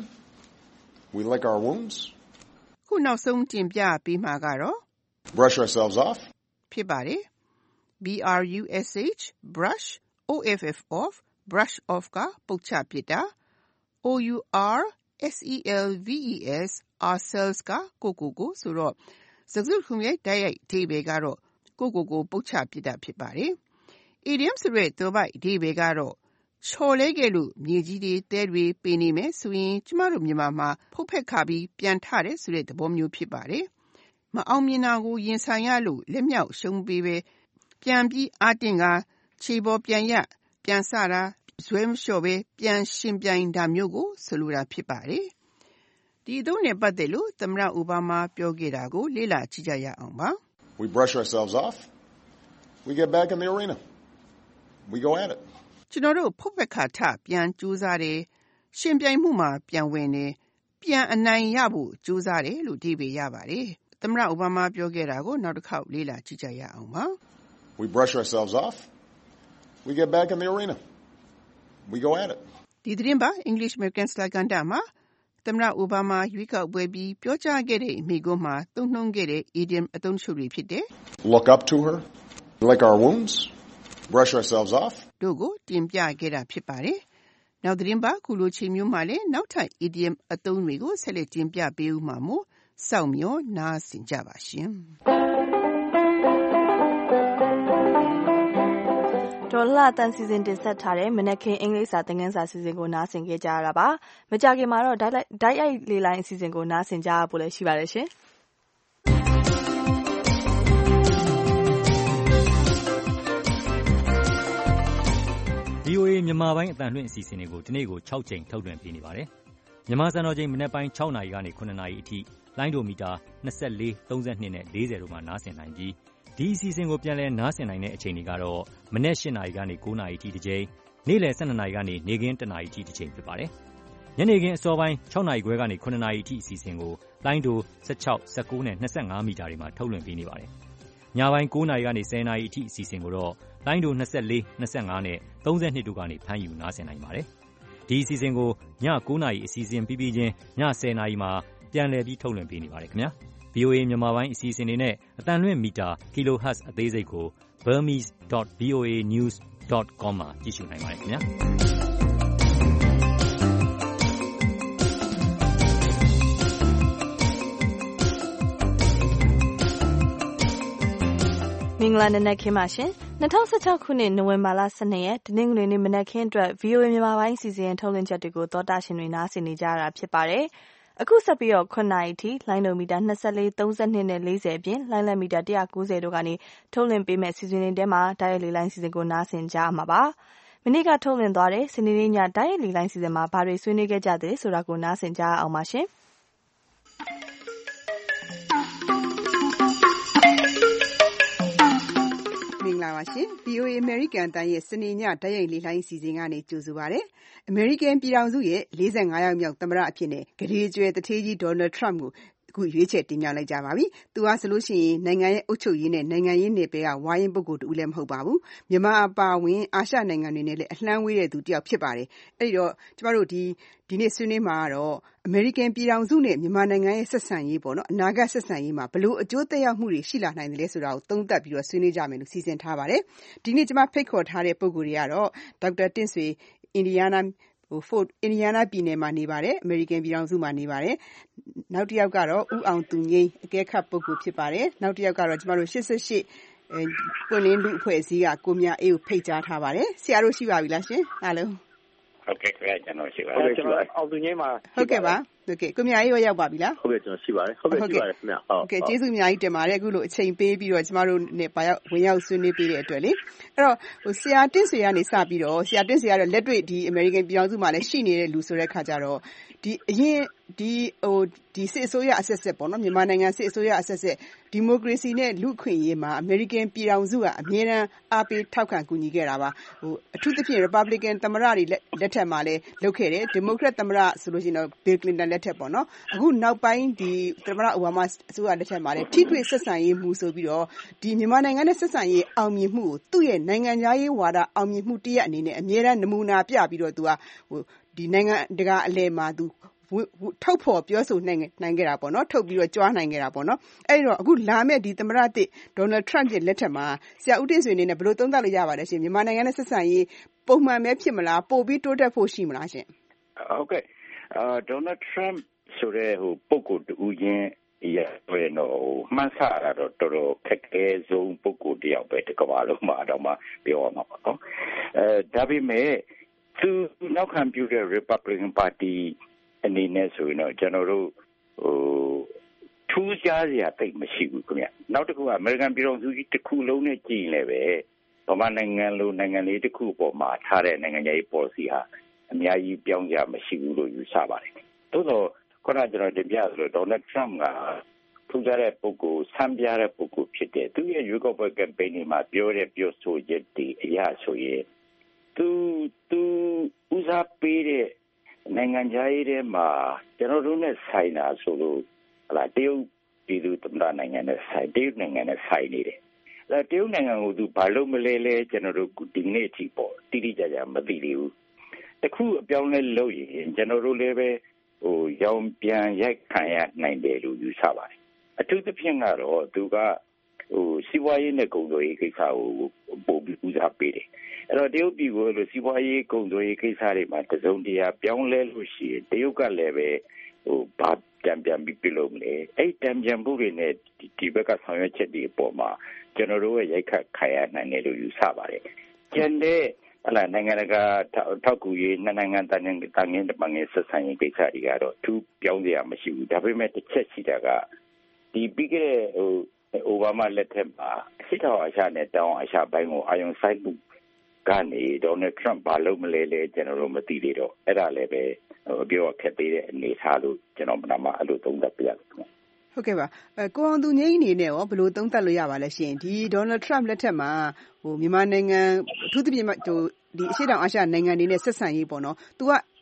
we lick our wounds. ခုနောက်ဆုံးတင်ပြပေးမှာကတော့ Brush ourselves off. ဖြစ်ပါတယ်။ B R U S H brush O F F off brush off ကပုတ်ချပစ်တာ O U R S E L V E S ourselves ကကိုကိုကိုဆိုတော့စကားစုထုံရဲ့တိုက်ရိုက်အဓိပ္ပာယ်ကတော့ကိုကိုကိုပုတ်ချပစ်တာဖြစ်ပါတယ်။ idiom ဆိုတဲ့သွယ်ပိုက်အဓိပ္ပာယ်ကတော့ချော်လဲခဲ့လို့မြေကြီးတွေတဲတွေပေနေမယ်ဆိုရင်ကျမတို့မြန်မာမှာဖုတ်ဖက်ခါပြီးပြန်ထတယ်ဆိုတဲ့သဘောမျိုးဖြစ်ပါတယ်။မအောင်မြင်တာကိုရင်ဆိုင်ရလို့လက်မြောက်ရှုံးပေးပဲပြန်ပြီးအတင်းကခြေပေါ်ပြန်ရပြန်စတာဇွဲမလျှော့ပဲပြန်ရှင်ပြိုင်တာမျိုးကိုဆိုလိုတာဖြစ်ပါတယ်။ဒီအသုံးနဲ့ပတ်သက်လို့သမ္မတအိုဘားမားပြောခဲ့တာကိုလေ့လာကြည့်ကြရအောင်ပါ We brush ourselves off. We get back in the arena. We go at it. ကျွန်တော်တို့ဖုတ်ဖက်ခါထပြန်ကြိုးစားတယ်ရှင်ပြိုင်မှုမှာပြန်ဝင်တယ်ပြန်အနိုင်ရဖို့ကြိုးစားတယ်လို့အဓိပ္ပာယ်ရပါတယ်။သမ္မတအိုဘားမားပြောခဲ့တာကိုနောက်တစ်ခေါက်လေ့လာကြည့်ကြရအောင်ပါ We brush ourselves off. We get back in the arena. We go at it. ဒီသတင်းပါ English American Slang ကဏ္ဍမှာသမ္မတအိုဘားမားရွေးကောက်ပွဲပြီးပြောကြားခဲ့တဲ့မိကုံးမှာသုံးနှုန်းခဲ့တဲ့ idiom အသုံးချုပ်တွေဖြစ်တဲ့ Look up to her, lick our wounds, brush ourselves off. တို့ကိုတင်ပြခဲ့တာဖြစ်ပါတယ်။နောက်သတင်းပါခုလိုချိန်မျိုးမှာလည်းနောက်ထပ် idiom အသုံးတွေကိုဆက်လက်တင်ပြပေးဦးမှာမို့စောင့်မျှော်နားဆင်ကြပါရှင်။ဒေါ်လာတန်စီစဉ်တင်ဆက်ထားတဲ့မနက်ခင်းအင်္ဂလိပ်စာသင်ခန်းစာအစီအစဉ်ကိုနားဆင်ကြကြရတာပါ။မကြခင်မှာတော့တိုက်ရိုက်လေလိုင်းအစီအစဉ်ကိုနားဆင်ကြရဖို့လည်းရှိပါတယ်ရှင်။ V O A မြန်မာပိုင်းအသံလွှင့်အစီအစဉ်တွေကိုဒီနေ့ကို၆ချိန်ထုတ်လွှင့်ပေးနေပါတယ်။မြန်မာစံတော်ချိန်မနက်ပိုင်း၆နာရီကနေ၇နာရီအထိလိုင်းဒိုမီတာ၂၄၊၃၂နဲ့၄၀တို့မှာနားဆင်နိုင်ပြီးဒီအစီအစဉ်ကိုပြန်လည်နားဆင်နိုင်တဲ့အချိန်တွေကတော့မနက်၈နာရီကနေ၉နာရီအထိတစ်ချိန်နေ့လယ်၁၂နာရီကနေနေ့ခင်း၁နာရီအထိတစ်ချိန်ဖြစ်ပါတယ်။ညနေခင်းအစောပိုင်း၆နာရီခွဲကနေ၇နာရီအထိအစီအစဉ်ကိုလိုင်းဒို၁၆၊၁၉နဲ့၂၅မီတာတွေမှာထုတ်လွှင့်ပေးနေပါတယ်။ညပိုင်း၉နာရီကနေ၁၀နာရီအထိအစီအစဉ်ကိုတော့လိုင်းဒို၂၄၊၂၅နဲ့၃၂တို့ကနေဖမ်းယူနားဆင်နိုင်ပါတယ်။ဒီအစီအစဉ်ကိုည၉နာရီအစီအစဉ်ပြီးပြီးချင်းည၁၀နာရီမှာပြန်လည်ပြီးထုတ်လွှင့်ပေးနေပါတယ်ခင်ဗျာ ဗွီအိုအေ မြန်မာပိုင်းအစီအစဉ်တွေနဲ့အသံလွှင့်မီတာ kilohertz အသေးစိတ်ကို burmese dot voa news dot com မှာကြည့်ရှုနိုင်ပါတယ်ခင်ဗျာမင်္ဂလာနံနက်ခင်းပါရှင်၂၀၁၆ခုနှစ်နိုဝင်ဘာလ၁၂ရက်တနင်္ဂနွေနေ့မနက်ခင်းအတွက် ဗွီအိုအေ မြန်မာပိုင်းအစီအစဉ်ထုတ်လွှင့်ချက်တွေကိုသောတာရှင်တွေနားဆင်နေကြရတာဖြစ်ပါတယ်အခုဆက်ပြီးတော့ခုနှစ်နာရီထိလိုင်းဒိုမီတာ၂၄ ၃၂နဲ့၄၀အပြင်လိုင်းလံမီတာ၁၉၀တို့ကနေထုတ်လွှင့်ပေးမဲ့စီစဉ်တွေထဲမှာတိုက်ရိုက်လေလိုင်းစီစဉ်ကိုနားဆင်ကြရမှာပါမနေ့ကထုတ်လွှင့်သွားတဲ့စနေနေ့ညတိုက်ရိုက်လေလိုင်းစီစဉ်မှာဘာတွေဆွေးနွေးခဲ့ကြသလဲဆိုတာကိုနားဆင်ကြရအောင်ပါရှင်မင်္ဂလာပါရှင် ဗွီအိုအေ American အသံရဲ့စနေညတိုက်ရိုက်လေလိုင်းစီစဉ်ကနေကြိုဆိုပါရစေ။ American ပြည်ထောင်စုရဲ့၄၅ယောက်မြောက်သမ္မတအဖြစ်နဲ့ဂရေကျွဲတထေးကြီး Donald Trump ကိုအခုရွေးချယ်တင်မြှောက်လိုက်ကြပါပြီ။သူဟာဆိုလို့ရှိရင်နိုင်ငံရဲ့အုပ်ချုပ်ရေးနဲ့နိုင်ငံရေးနယ်ပယ်ကဝါရင့်ပုဂ္ဂိုလ်တူလည်းမဟုတ်ပါဘူး။မြန်မာအပါအဝင်အာရှနိုင်ငံတွေနဲ့လည်းအလှမ်းဝေးတဲ့သူတစ်ယောက်ဖြစ်ပါတယ်။အဲဒီတော့ကျမတို့ဒီဒီနေ့ဆွေးနွေးမှာကတော့ American ပြည်ထောင်စုနဲ့မြန်မာနိုင်ငံရဲ့ဆက်ဆံရေးပေါ့နော်အနာဂတ်ဆက်ဆံရေးမှာဘယ်လိုအကျိုးသက်ရောက်မှုတွေရှိလာနိုင်တယ်လဲဆိုတာကိုသုံးသပ်ပြီးတော့ဆွေးနွေးကြမယ်လို့စီစဉ်ထားပါတယ်။ဒီနေ့ကျမဖိတ်ခေါ်ထားတဲ့ပုဂ္ဂိုလ်တွေကတော့ဒေါက်တာတင့်ဆွေအင်ဒီယားနားဟို Fort Indiana ပြည်နယ်မှာနေပါတယ် American ပြည်ထောင်စုမှာနေပါတယ်နောက်တစ်ယောက်ကတော့ဦးအောင်သူငိမ့်အကဲခတ်ပုဂ္ဂိုလ်ဖြစ်ပါတယ်နောက်တစ်ယောက်ကတော့ကျမတို့၈၈အဲပွင့်လင်းလူအဖွဲ့အစည်းကကိုမြအေးကိုဖိတ်ကြားထားပါတယ်ဆရာတို့ရှိပါပြီလားရှင်အားလုံးဟုတ်ကဲ့ခင်ဗျာကျွန်တော်ရှိပါတယ်ကျွန်တော်အောင်သူငိမ့်မှာဟုတ်ကဲ့ပါဟုတ်ကဲ့ကိုမြအေးရောရောက်ပါပြီလားဟုတ်ကဲ့ကျွန်တော်ရှိပါတယ်ဟုတ်ကဲ့ရှိပါတယ်ခင်ဗျာဟုတ်ကဲ့ကျေးဇူးအများကြီးတင်ပါတယ်အခုလိုအချိန်ပေးပြီးတော့ကျမတို့နဲ့ပါရောက်ဝင်ရောက်ဆွေးနွေးပေးတဲ့အတွက်လေအဲ့တော့ဟိုဆရာတင့်ဆွေကနေစပြီးတော့ဆရာတင့်ဆွေကတော့လက်တွေ့ဒီ American ပြည်ထောင်စုမှာလည်းရှိနေတဲ့လူဆိုတဲ့ခါကျတော့ဒီအရင်ဒီဟိုဒီစစ်အစိုးရအဆက်ဆက်ပေါ့နော်မြန်မာနိုင်ငံစစ်အစိုးရအဆက်ဆက်ဒီမိုကရေစီနဲ့လူ့အခွင့်အရေးမှာ American ပြည်ထောင်စုကအမြဲတမ်းအားပေးထောက်ခံကူညီခဲ့တာပါဟိုအထူးသဖြင့် Republican သမ္မတတွေလက်ထက်မှာလည်းလုပ်ခဲ့တယ် Democrat သမ္မတဆိုလို့ရှိရင်တော့ Bill Clinton လက်ထက်ပေါ့နော်အခုနောက်ပိုင်းဒီသမ္မတအိုဘားမားအစိုးရလက်ထက်မှာလည်းထိတွေ့ဆက်ဆံရေးမှုဆိုပြီးတော့ဒီမြန်မာနိုင်ငံနဲ့ဆက်ဆံရေးအောင်မြင်မှုကိုသူ့ရဲ့နိုင်ငံခြားရေးဝါဒအောင်မြင်မှုတရက်အနေနဲ့အမြဲတမ်းနမူနာပြပြီးတော့သူကဟိုဒီနိုင်ငံတကာအလဲမှာသူထုတ်ဖော်ပြောဆိုနိုင်နိုင်ခဲ့တာပေါ့နော်ထုတ်ပြီးတော့ကြွားနိုင်ခဲ့တာပေါ့နော်အဲ့တော့အခုလာမဲ့ဒီသမ္မတသစ် Donald Trump ရဲ့လက်ထက်မှာဆရာဦးတင့်ဆွေအနေနဲ့ဘယ်လိုသုံးသပ်လို့ရပါလဲရှင်မြန်မာနိုင်ငံနဲ့ဆက်ဆံရေးပုံမှန်ပဲဖြစ်မလားပို့ပြီးတိုးတက်ဖို့ရှိမလားရှင်ဟုတ်ကဲ့အာ Donald Trump ဆိုတဲ့ဟိုပုဂ္ဂိုလ်တူချင်းရပြန်တော့မှန်းဆရတာတော့တော်တော်ခက်ခဲဆုံးပုဂ္ဂိုလ်တယောက်ပဲတကဘာလုံးမှာတော့မှပြောရမှာပေါ့နော်အဲဒါပေမဲ့သူနောက်ခံပြုတဲ့ Republican Partyအနေနဲ့ဆိုရင်တော့ကျွန်တော်တို့ဟိုထူးခြားစရာတိတ်မရှိဘူးခင်ဗျနောက်တစ်ခုကအမေရိကန်ပြည်ထောင်စုကြီးတစ်ခုလုံးနဲ့ကြည့်ရင်လည်းပဲဗမာနိုင်ငံလိုနိုင်ငံလေးတစ်ခုပေါ်မှာထားတဲ့နိုင်ငံရေး policy ဟာအများကြီးပြောင်းကြမရှိဘူးလို့ယူဆပါတယ်သို့တော့ခုနကျွန်တော်တင်ပြသလို Donald Trump ကထူးခြားတဲ့ပုဂ္ဂိုလ်ဆန်းပြတဲ့ပုဂ္ဂိုလ်ဖြစ်တယ်သူရဲ့ရွေးကောက်ပွဲ campaign တွေမှာပြောတဲ့ပြောဆိုချက်တွေအရာဆိုရင်သူသူဦးစားပေးတဲ့နိုင်ငံခြားရေးထဲမှာကျွန်တော်တို့နဲ့ဆိုင်တာဆိုလို့ဟလာတရုတ်ပြည်သူသမ္မတနိုင်ငံနဲ့ဆိုင်တရုတ်နိုင်ငံနဲ့ဆိုင်နေတယ်။အဲတရုတ်နိုင်ငံကိုသူဘာလို့မလဲလဲကျွန်တော်တို့ဒီနေ့အထိပေါ့တိတိကျကျမသိသေးဘူး။တခုအပြောင်းလဲလုပ်ရင်ကျွန်တော်တို့လည်းပဲဟိုရောင်ပြန်ရိုက်ခံရနိုင်တယ်လို့ယူဆပါတယ်။အထူးသဖြင့်ကတော့သူကဟိုစီးပွားရေးနဲ့ကုန်သွယ်ရေးကိစ္စကိုပိုပြီးဦးစားပေးတယ်။အဲ့တော့တရုတ်ပြည်ကိုလို့စီးပွားရေးကုန်သွယ်ရေးကိစ္စတွေမှာတစုံတရာပြောင်းလဲလို့ရှိရင်တရုတ်ကလည်းပဲဟိုဘာတံပြန်ပြီးပြုလုပ်မလဲအဲ့တံပြန်မှုတွေနဲ့ဒီဘက်ကဆောင်ရွက်ချက်တွေအပေါ်မှာကျွန်တော်တို့ရဲ့ရိုက်ခတ်ခံရနိုင်တယ်လို့ယူဆပါတယ်။ကျန်တဲ့ဟလာနိုင်ငံတကာထောက်ကူရေးနှစ်နိုင်ငံတန်ငင်းတန်ငင်းတပငင်းဆက်ဆံရေးကိစ္စတွေကတော့သူပြောင်းစရာမရှိဘူးဒါပေမဲ့တစ်ချက်ရှိတာကဒီပြီးခဲ့တဲ့ဟိုအိုဘားမားလက်ထက်မှာစစ်ထောက်အာရှနဲ့တောင်အာရှဘိုင်းကိုအာရုံစိုက်မှုကနေ Donald Trump ဘာလို့မလဲလဲကျွန်တော်တို့မသိသေးတော့အဲ့ဒါလည်းပဲဟိုပြောခက်သေးတဲ့အနေအထားလို့ကျွန်တော်မနာမအဲ့လိုသုံးသပ်ပြရတယ်ခင်ဗျဟုတ်ကဲ့ပါအဲကိုအောင်သူငိမ့်အနေနဲ့ရောဘယ်လိုသုံးသပ်လို့ရပါလဲရှင်ဒီ Donald Trump လက်ထက်မှာဟိုမြန်မာနိုင်ငံအထူးသဖြင့်ဟိုဒီအရှေ့တောင်အာရှနိုင်ငံတွေနဲ့ဆက်ဆံရေးပေါ့နော်။ तू က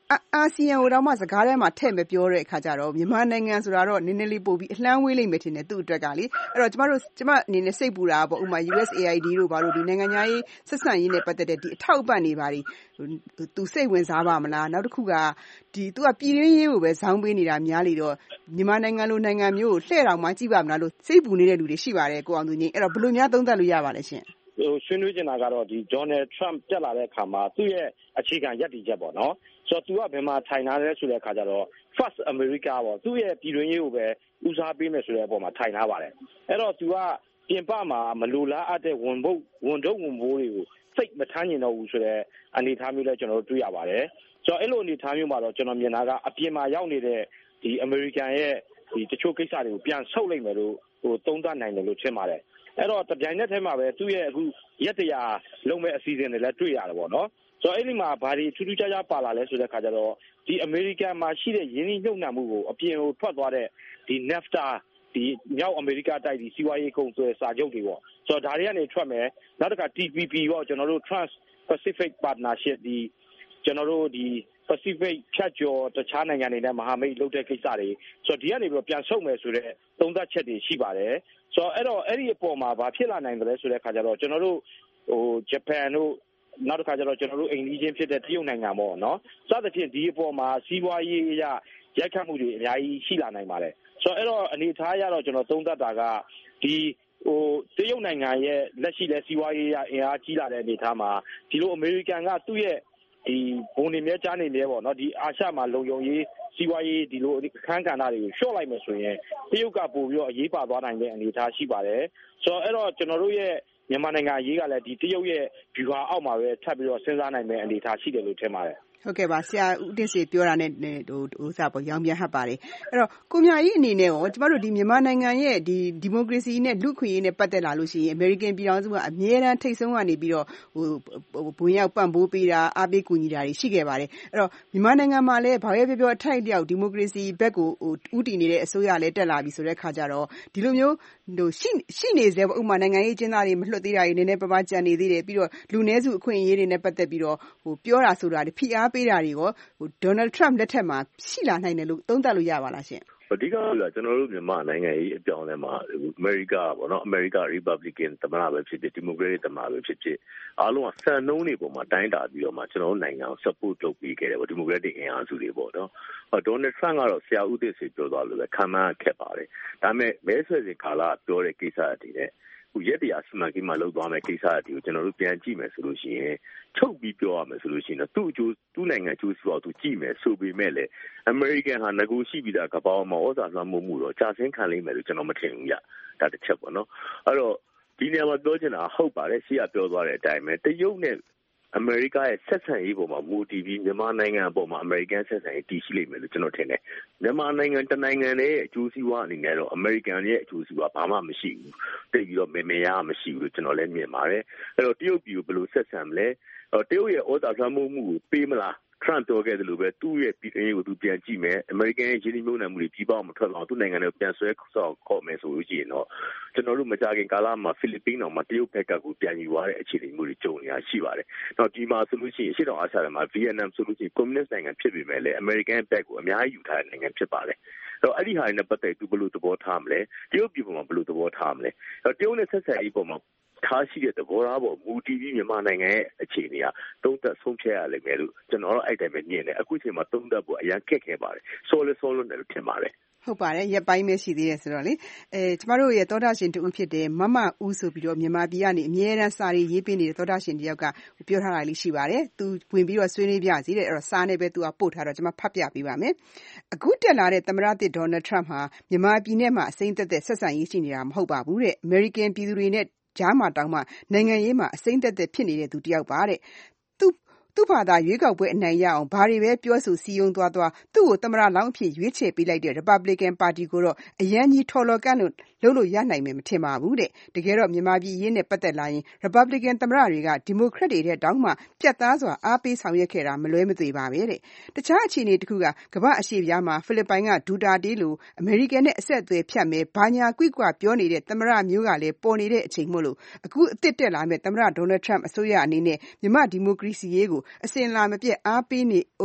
အာဆီယံကိုတော့မှစကားထဲမှာထည့်မပြောတဲ့အခါကျတော့မြန်မာနိုင်ငံဆိုတာတော့နည်းနည်းလေးပို့ပြီးအလှမ်းဝေးလိမ့်မယ်ထင်တယ်သူ့အတွက်ကလေအဲ့တော့ကျမတို့ကျမအနေနဲ့စိတ်ပူတာပေါ့ဥပမာ U S A I D တို့ဘာလို့ဒီနိုင်ငံခြားရေးဆက်ဆံရေးနဲ့ပတ်သက်တဲ့ဒီအထောက်အပံ့တွေပါသူစိတ်ဝင်စားပါမလားနောက်တစ်ခုကဒီသူကပြည်ရင်းရေးကိုပဲဇောင်းပေးနေတာများလေတော့မြန်မာနိုင်ငံလိုနိုင်ငံမျိုးကိုလှည့်တောင်မှကြည့်ပါမလားလို့စိတ်ပူနေတဲ့လူတွေရှိပါတယ်ကိုအောင်သူငိမ့်အဲ့တော့ဘယ်လိုများသုံးသပ်လို့ရပါလဲရှင်ဟိုဆွေးနွေးနေတာကတော့ဒီ Donald Trump တက်လာတဲ့အခါမှာသူ့ရဲ့အခြေခံရပ်တည်ချက်ပေါ့နော်ဆိုတော့သူကဘယ်မှာထိုင်ထားလဲဆိုတဲ့အခါကျတော့ First America ပေါ့သူ့ရဲ့ပြည်တွင်းရေးကိုပဲဦးစားပေးမယ်ဆိုတဲ့အပေါ်မှာထိုင်ထားပါတယ်အဲ့တော့သူကပြင်ပမှာမလိုလားအပ်တဲ့ဝန်ဘုတ်ဝန်ထုတ်ဝန်ဘိုးတွေကိုစိတ်မထမ်းကျင်တော့ဘူးဆိုတဲ့အနေအထားမျိုးလည်းကျွန်တော်တို့တွေ့ရပါတယ်ဆိုတော့အဲ့လိုအနေအထားမျိုးမှာတော့ကျွန်တော်မြင်တာကအပြင်မှာရောက်နေတဲ့ဒီ American ရဲ့ဒီတချို့ကိစ္စတွေကိုပြန်ဆုပ်လိုက်မယ်လို့ဟိုသုံးသပ်နိုင်တယ်လို့ထင်ပါတယ်အဲ့တော့တပြိုင်နက်တည်းမှာပဲသူ့ရဲ့အခုရက်တရာလုံးမဲ့အစီအစဉ်တွေလည်းတွေ့ရတယ်ပေါ့နော်ဆိုတော့အဲ့ဒီမှာဘာတွေထူးထူးခြားခြားပါလာလဲဆိုတဲ့ခါကျတော့ဒီ American မှာရှိတဲ့ရင်းနှီးမြှုပ်နှံမှုကိုအပြင်ကိုထွက်သွားတဲ့ဒီ NAFTA ဒီမြောက်အမေရိကတိုက်ဒီစီးပွားရေးကုန်သွယ်စာချုပ်တွေပေါ့ဆိုတော့ဒါတွေကနေထွက်မယ်နောက်တစ်ခါ T P P ပေါ့ကျွန်တော်တို့ Trans Pacific Partnership ဒီကျွန်တော်တို့ဒီ Pacific ဖြတ်ကျော်တခြားနိုင်ငံတွေနဲ့မဟာမိတ်လုပ်တဲ့ကိစ္စတွေဆိုတော့ဒီကနေပြီးတော့ပြန်ဆုတ်မယ်ဆိုတဲ့သုံးသပ်ချက်တွေရှိပါတယ်ဆိုတော့အဲ့တော့အဲ့ဒီအပေါ်မှာဘာဖြစ်လာနိုင်တယ်လဲဆိုတဲ့ခါကျတော့ကျွန်တော်တို့ဟိုဂျပန်တို့နောက်တစ်ခါကျတော့ကျွန်တော်တို့အိန္ဒိယဖြစ်တဲ့တရုတ်နိုင်ငံပေါ့နော်စသဖြင့်ဒီအပေါ်မှာစီးပွားရေးအရရိုက်ခတ်မှုတွေအများကြီးရှိလာနိုင်ပါတယ်ဆိုတော့အဲ့တော့အနေထားရတော့ကျွန်တော်သုံးသပ်တာကဒီဟိုတရုတ်နိုင်ငံရဲ့လက်ရှိလက်စီးပွားရေးအင်အားကြီးလာတဲ့အနေထားမှာဒီလိုအမေရိကန်ကသူ့ရဲ့ဒီဘုံနေမြဲကြားနေမြဲပေါ့နော်ဒီအာရှမှာလုံခြုံရေးစီးပွားရေးဒီလိုအခန်းကဏ္ဍတွေကိုရှော့လိုက်မယ်ဆိုရင်တရုတ်ကပို့ပြီးတော့အရေးပါသွားနိုင်တဲ့အနေအထားရှိပါတယ်ဆိုတော့အဲ့တော့ကျွန်တော်တို့ရဲ့မြန်မာနိုင်ငံအရေးကလည်းဒီတရုတ်ရဲ့ဗျူဟာအောက်မှာပဲထပ်ပြီးတော့စဉ်းစားနိုင်မယ့်အနေအထားရှိတယ်လို့ထင်ပါတယ်ဟုတ်ကဲ့ပါဆရာဦးတင်စေပြောတာနဲ့ဟိုဥစားပေါ့ရောင်ပြန်ဟပ်ပါတယ်အဲ့တော့ကိုမြကြီးအနေနဲ့ရောကျမတို့ဒီမြန်မာနိုင်ငံရဲ့ဒီဒီမိုကရေစီနဲ့လူ့ခွင့်ရေးနဲ့ပတ်သက်လာလို့ရှိရင် American ပြည်ထောင်စုကအမြဲတမ်းထိတ်ဆုံးကနေပြီးတော့ဟိုဘွင်ရောက်ပံ့ပိုးပေးတာအားပေးကူညီတာတွေရှိခဲ့ပါတယ်အဲ့တော့မြန်မာနိုင်ငံမှာလည်းဘာပဲပြောပြောအထိုက်အလျောက်ဒီမိုကရေစီဘက်ကိုဟိုဥတည်နေတဲ့အစိုးရလည်းတက်လာပြီဆိုတဲ့ခါကျတော့ဒီလိုမျိုးဟိုရှိရှိနေစေပေါ့ဥပမာနိုင်ငံရေးကျင်းသားတွေမလွှတ်သေးတာတွေနည်းနည်းပါးပါးကြံနေသေးတယ်ပြီးတော့လူနည်းစုအခွင့်အရေးတွေနဲ့ပတ်သက်ပြီးတော့ဟိုပြောတာဆိုတာတွေဖိအားပေးတာတွေရောဟို Donald Trump လက်ထက်မှာရှိလာနိုင်တယ်လို့သုံးသပ်လို့ရပါလားရှင်အဓိကကကျွန်တော်တို့မြန်မာနိုင်ငံရေးအပြောင်းလဲမှာအမေရိကပေါ့နော်အမေရိက Republican သမ္မတပဲဖြစ်ဖြစ် Democratic သမ္မတပဲဖြစ်ဖြစ်အားလုံးကစံနှုန်းတွေပေါ်မှာတိုင်းတာပြီးတော့မှကျွန်တော်တို့နိုင်ငံကို support လုပ်ပေးခဲ့တယ်ပေါ့ Democratic အင်အားစုတွေပေါ့နော်ဟော Donald Trump ကတော့ဆရာဦးသိစေပြောသွားလို့ပဲခံမှန်းခက်ပါတယ်ဒါပေမဲ့မဲဆွယ်စဉ်ကာလပြောတဲ့ကိစ္စအတည်နဲ့ဟိုရက်တရားစီမံကိန်းမှာလုပ်သွားမယ့်ကိစ္စအတည်ကိုကျွန်တော်တို့ပြန်ကြည့်မယ်ဆိုလို့ရှိရင်ချုပ်ပြီးပြောရမယ်ဆိုလို့ရှိရင်တော့သူ့အကျိုးသူ့နိုင်ငံအကျိုးစီးပွားသူကြည့်မယ်ဆိုပေမဲ့လည်း American ဟာငကိုရှိပြီးသားကပောင်းမှာဩဇာလွှမ်းမိုးမှုတော့ကြာဆင်းခံလိမ့်မယ်လို့ကျွန်တော်မထင်ဘူးညဒါတစ်ချက်ပေါ့နော်အဲ့တော့ဒီနေရာမှာပြောချင်တာဟုတ်ပါတယ်ရှေ့ကပြောသွားတဲ့အတိုင်းပဲတရုတ်နဲ့အမေရိကရဲ့ဆက်ဆံရေးပေါ်မှာမူတည်ပြီးမြန်မာနိုင်ငံအပေါ်မှာအမေရိကန်ဆက်ဆံရေးတည်ရှိလိမ့်မယ်လို့ကျွန်တော်ထင်တယ်မြန်မာနိုင်ငံတနိုင်ငံရဲ့အကျိုးစီးပွားအနေနဲ့တော့အမေရိကန်ရဲ့အကျိုးစီးပွားဘာမှမရှိဘူးတိတ်ပြီးတော့မေမေရမရှိဘူးလို့ကျွန်တော်လည်းမြင်ပါတယ်အဲ့တော့တရုတ်ပြည်ကိုဘယ်လိုဆက်ဆံမလဲတရုတ်ရဲ့ဩဇာလွှမ်းမိုးမှုကိုပေးမလား Trump ပြောခဲ့တယ်လို့ပဲသူ့ရဲ့ပြည်ရေးကိုသူပြန်ကြည့်မယ်အမေရိကန်ရဲ့ရင်းနှီးမြှုပ်နှံမှုတွေပြည်ပမထွက်အောင်သူ့နိုင်ငံကိုပြန်ဆွဲဆောက်ခေါ်မယ်ဆိုလို့ရှိရင်တော့ကျွန်တော်တို့မကြခင်ကာလမှာဖိလစ်ပင်းတော်မှာတရုတ်ဘက်ကကိုပြန်ယူသွားတဲ့အခြေအနေမျိုးတွေကြုံနေရရှိပါတယ်။နောက်ဒီမှာဆိုလို့ရှိရင်ရှေ့တောင်အာရှမှာဗီယက်နမ်ဆိုလို့ရှိရင်ကွန်မြူနစ်နိုင်ငံဖြစ်ပေမဲ့လည်းအမေရိကန်ဘက်ကိုအများကြီးယူထားတဲ့နိုင်ငံဖြစ်ပါတယ်။အဲ့တော့အဲ့ဒီဟာတွေနဲ့ပတ်သက်သူဘယ်လိုသဘောထားမလဲတရုတ်ပြည်ပေါ်မှာဘယ်လိုသဘောထားမလဲအဲ့တော့တရုတ်နဲ့ဆက်ဆံရေးပေါ်မှာထားရှိတဲ့သဘောထားပေါ်မူတည်ပြီးမြန်မာနိုင်ငံရဲ့အခြေအနေကသုံးသပ်ဆုံးဖြတ်ရလိမ့်မယ်လို့ကျွန်တော်တို့အဲ့တိုင်းပဲမြင်တယ်အခုချိန်မှာသုံးသပ်ဖို့အရင်ခက်ခဲပါတယ်ဆော်လဲဆော်လို့လည်းထင်ပါတယ်ဟုတ်ပါတယ်ရက်ပိုင်းပဲရှိသေးတယ်ဆိုတော့လေအဲကျမတို့ရဲ့သောတာရှင်တူဦးဖြစ်တဲ့မမဦးဆိုပြီးတော့မြန်မာပြည်ကနေအမြဲတမ်းစာရေးရေးပေးနေတဲ့သောတာရှင်တယောက်ကပြောထားတာလေးရှိပါတယ်သူဝင်ပြီးတော့ဆွေးနွေးပြစီတဲ့အဲ့တော့စာနဲ့ပဲသူကပို့ထားတော့ကျွန်မဖတ်ပြပေးပါမယ်အခုတက်လာတဲ့သမ္မတသစ်ဒေါ်နယ်ထရမ့်ဟာမြန်မာပြည်နဲ့မှအစိမ့်သက်သက်ဆက်ဆံရေးရှိနေတာမဟုတ်ပါဘူးတဲ့အမေရိကန်ပြည်သူတွေနဲ့ကြားမှာတောင်မှနိုင်ငံရေးမှာအစိမ့်သက်သက်ဖြစ်နေတဲ့သူတယောက်ပါတဲ့သူသူ့ဘာသာရွေးကောက်ပွဲအနိုင်ရအောင်ဘာတွေပဲပြောဆိုစည်းရုံးသွားသွားသူ့ကိုသမ္မတလောင်းအဖြစ်ရွေးချယ်ပေးလိုက်တဲ့ Republican Party ကိုတော့အရန်ကြီးထော်လော်ကန့်လို့လုပ်လို့ရနိုင်မယ်မထင်ပါဘူးတဲ့တကယ်တော့မြန်မာပြည်ရေးနဲ့ပတ်သက်လာရင် Republican သမ္မတတွေက Democrat တွေတဲ့တောင်းမှပြတ်သားစွာအားပေးဆောင်ရွက်ခဲ့တာမလွဲမသွေပါပဲတဲ့တခြားအခြေအနေတစ်ခုကကမ္ဘာအရှေ့ပြားမှာဖိလစ်ပိုင်ကဒူတာတေးလိုအမေရိကန်နဲ့အဆက်အသွယ်ဖြတ်မယ်ဘာညာကွိကွာပြောနေတဲ့သမ္မတမျိုးကလည်းပေါ်နေတဲ့အချိန်မို့လို့အခုအသစ်တက်လာမဲ့သမ္မတဒေါ်နယ်ထရမ့်အစိုးရအနေနဲ့မြန်မာဒီမိုကရေစီရေးကိုအစဉ်လာမပြတ်အားပေးနေအောင်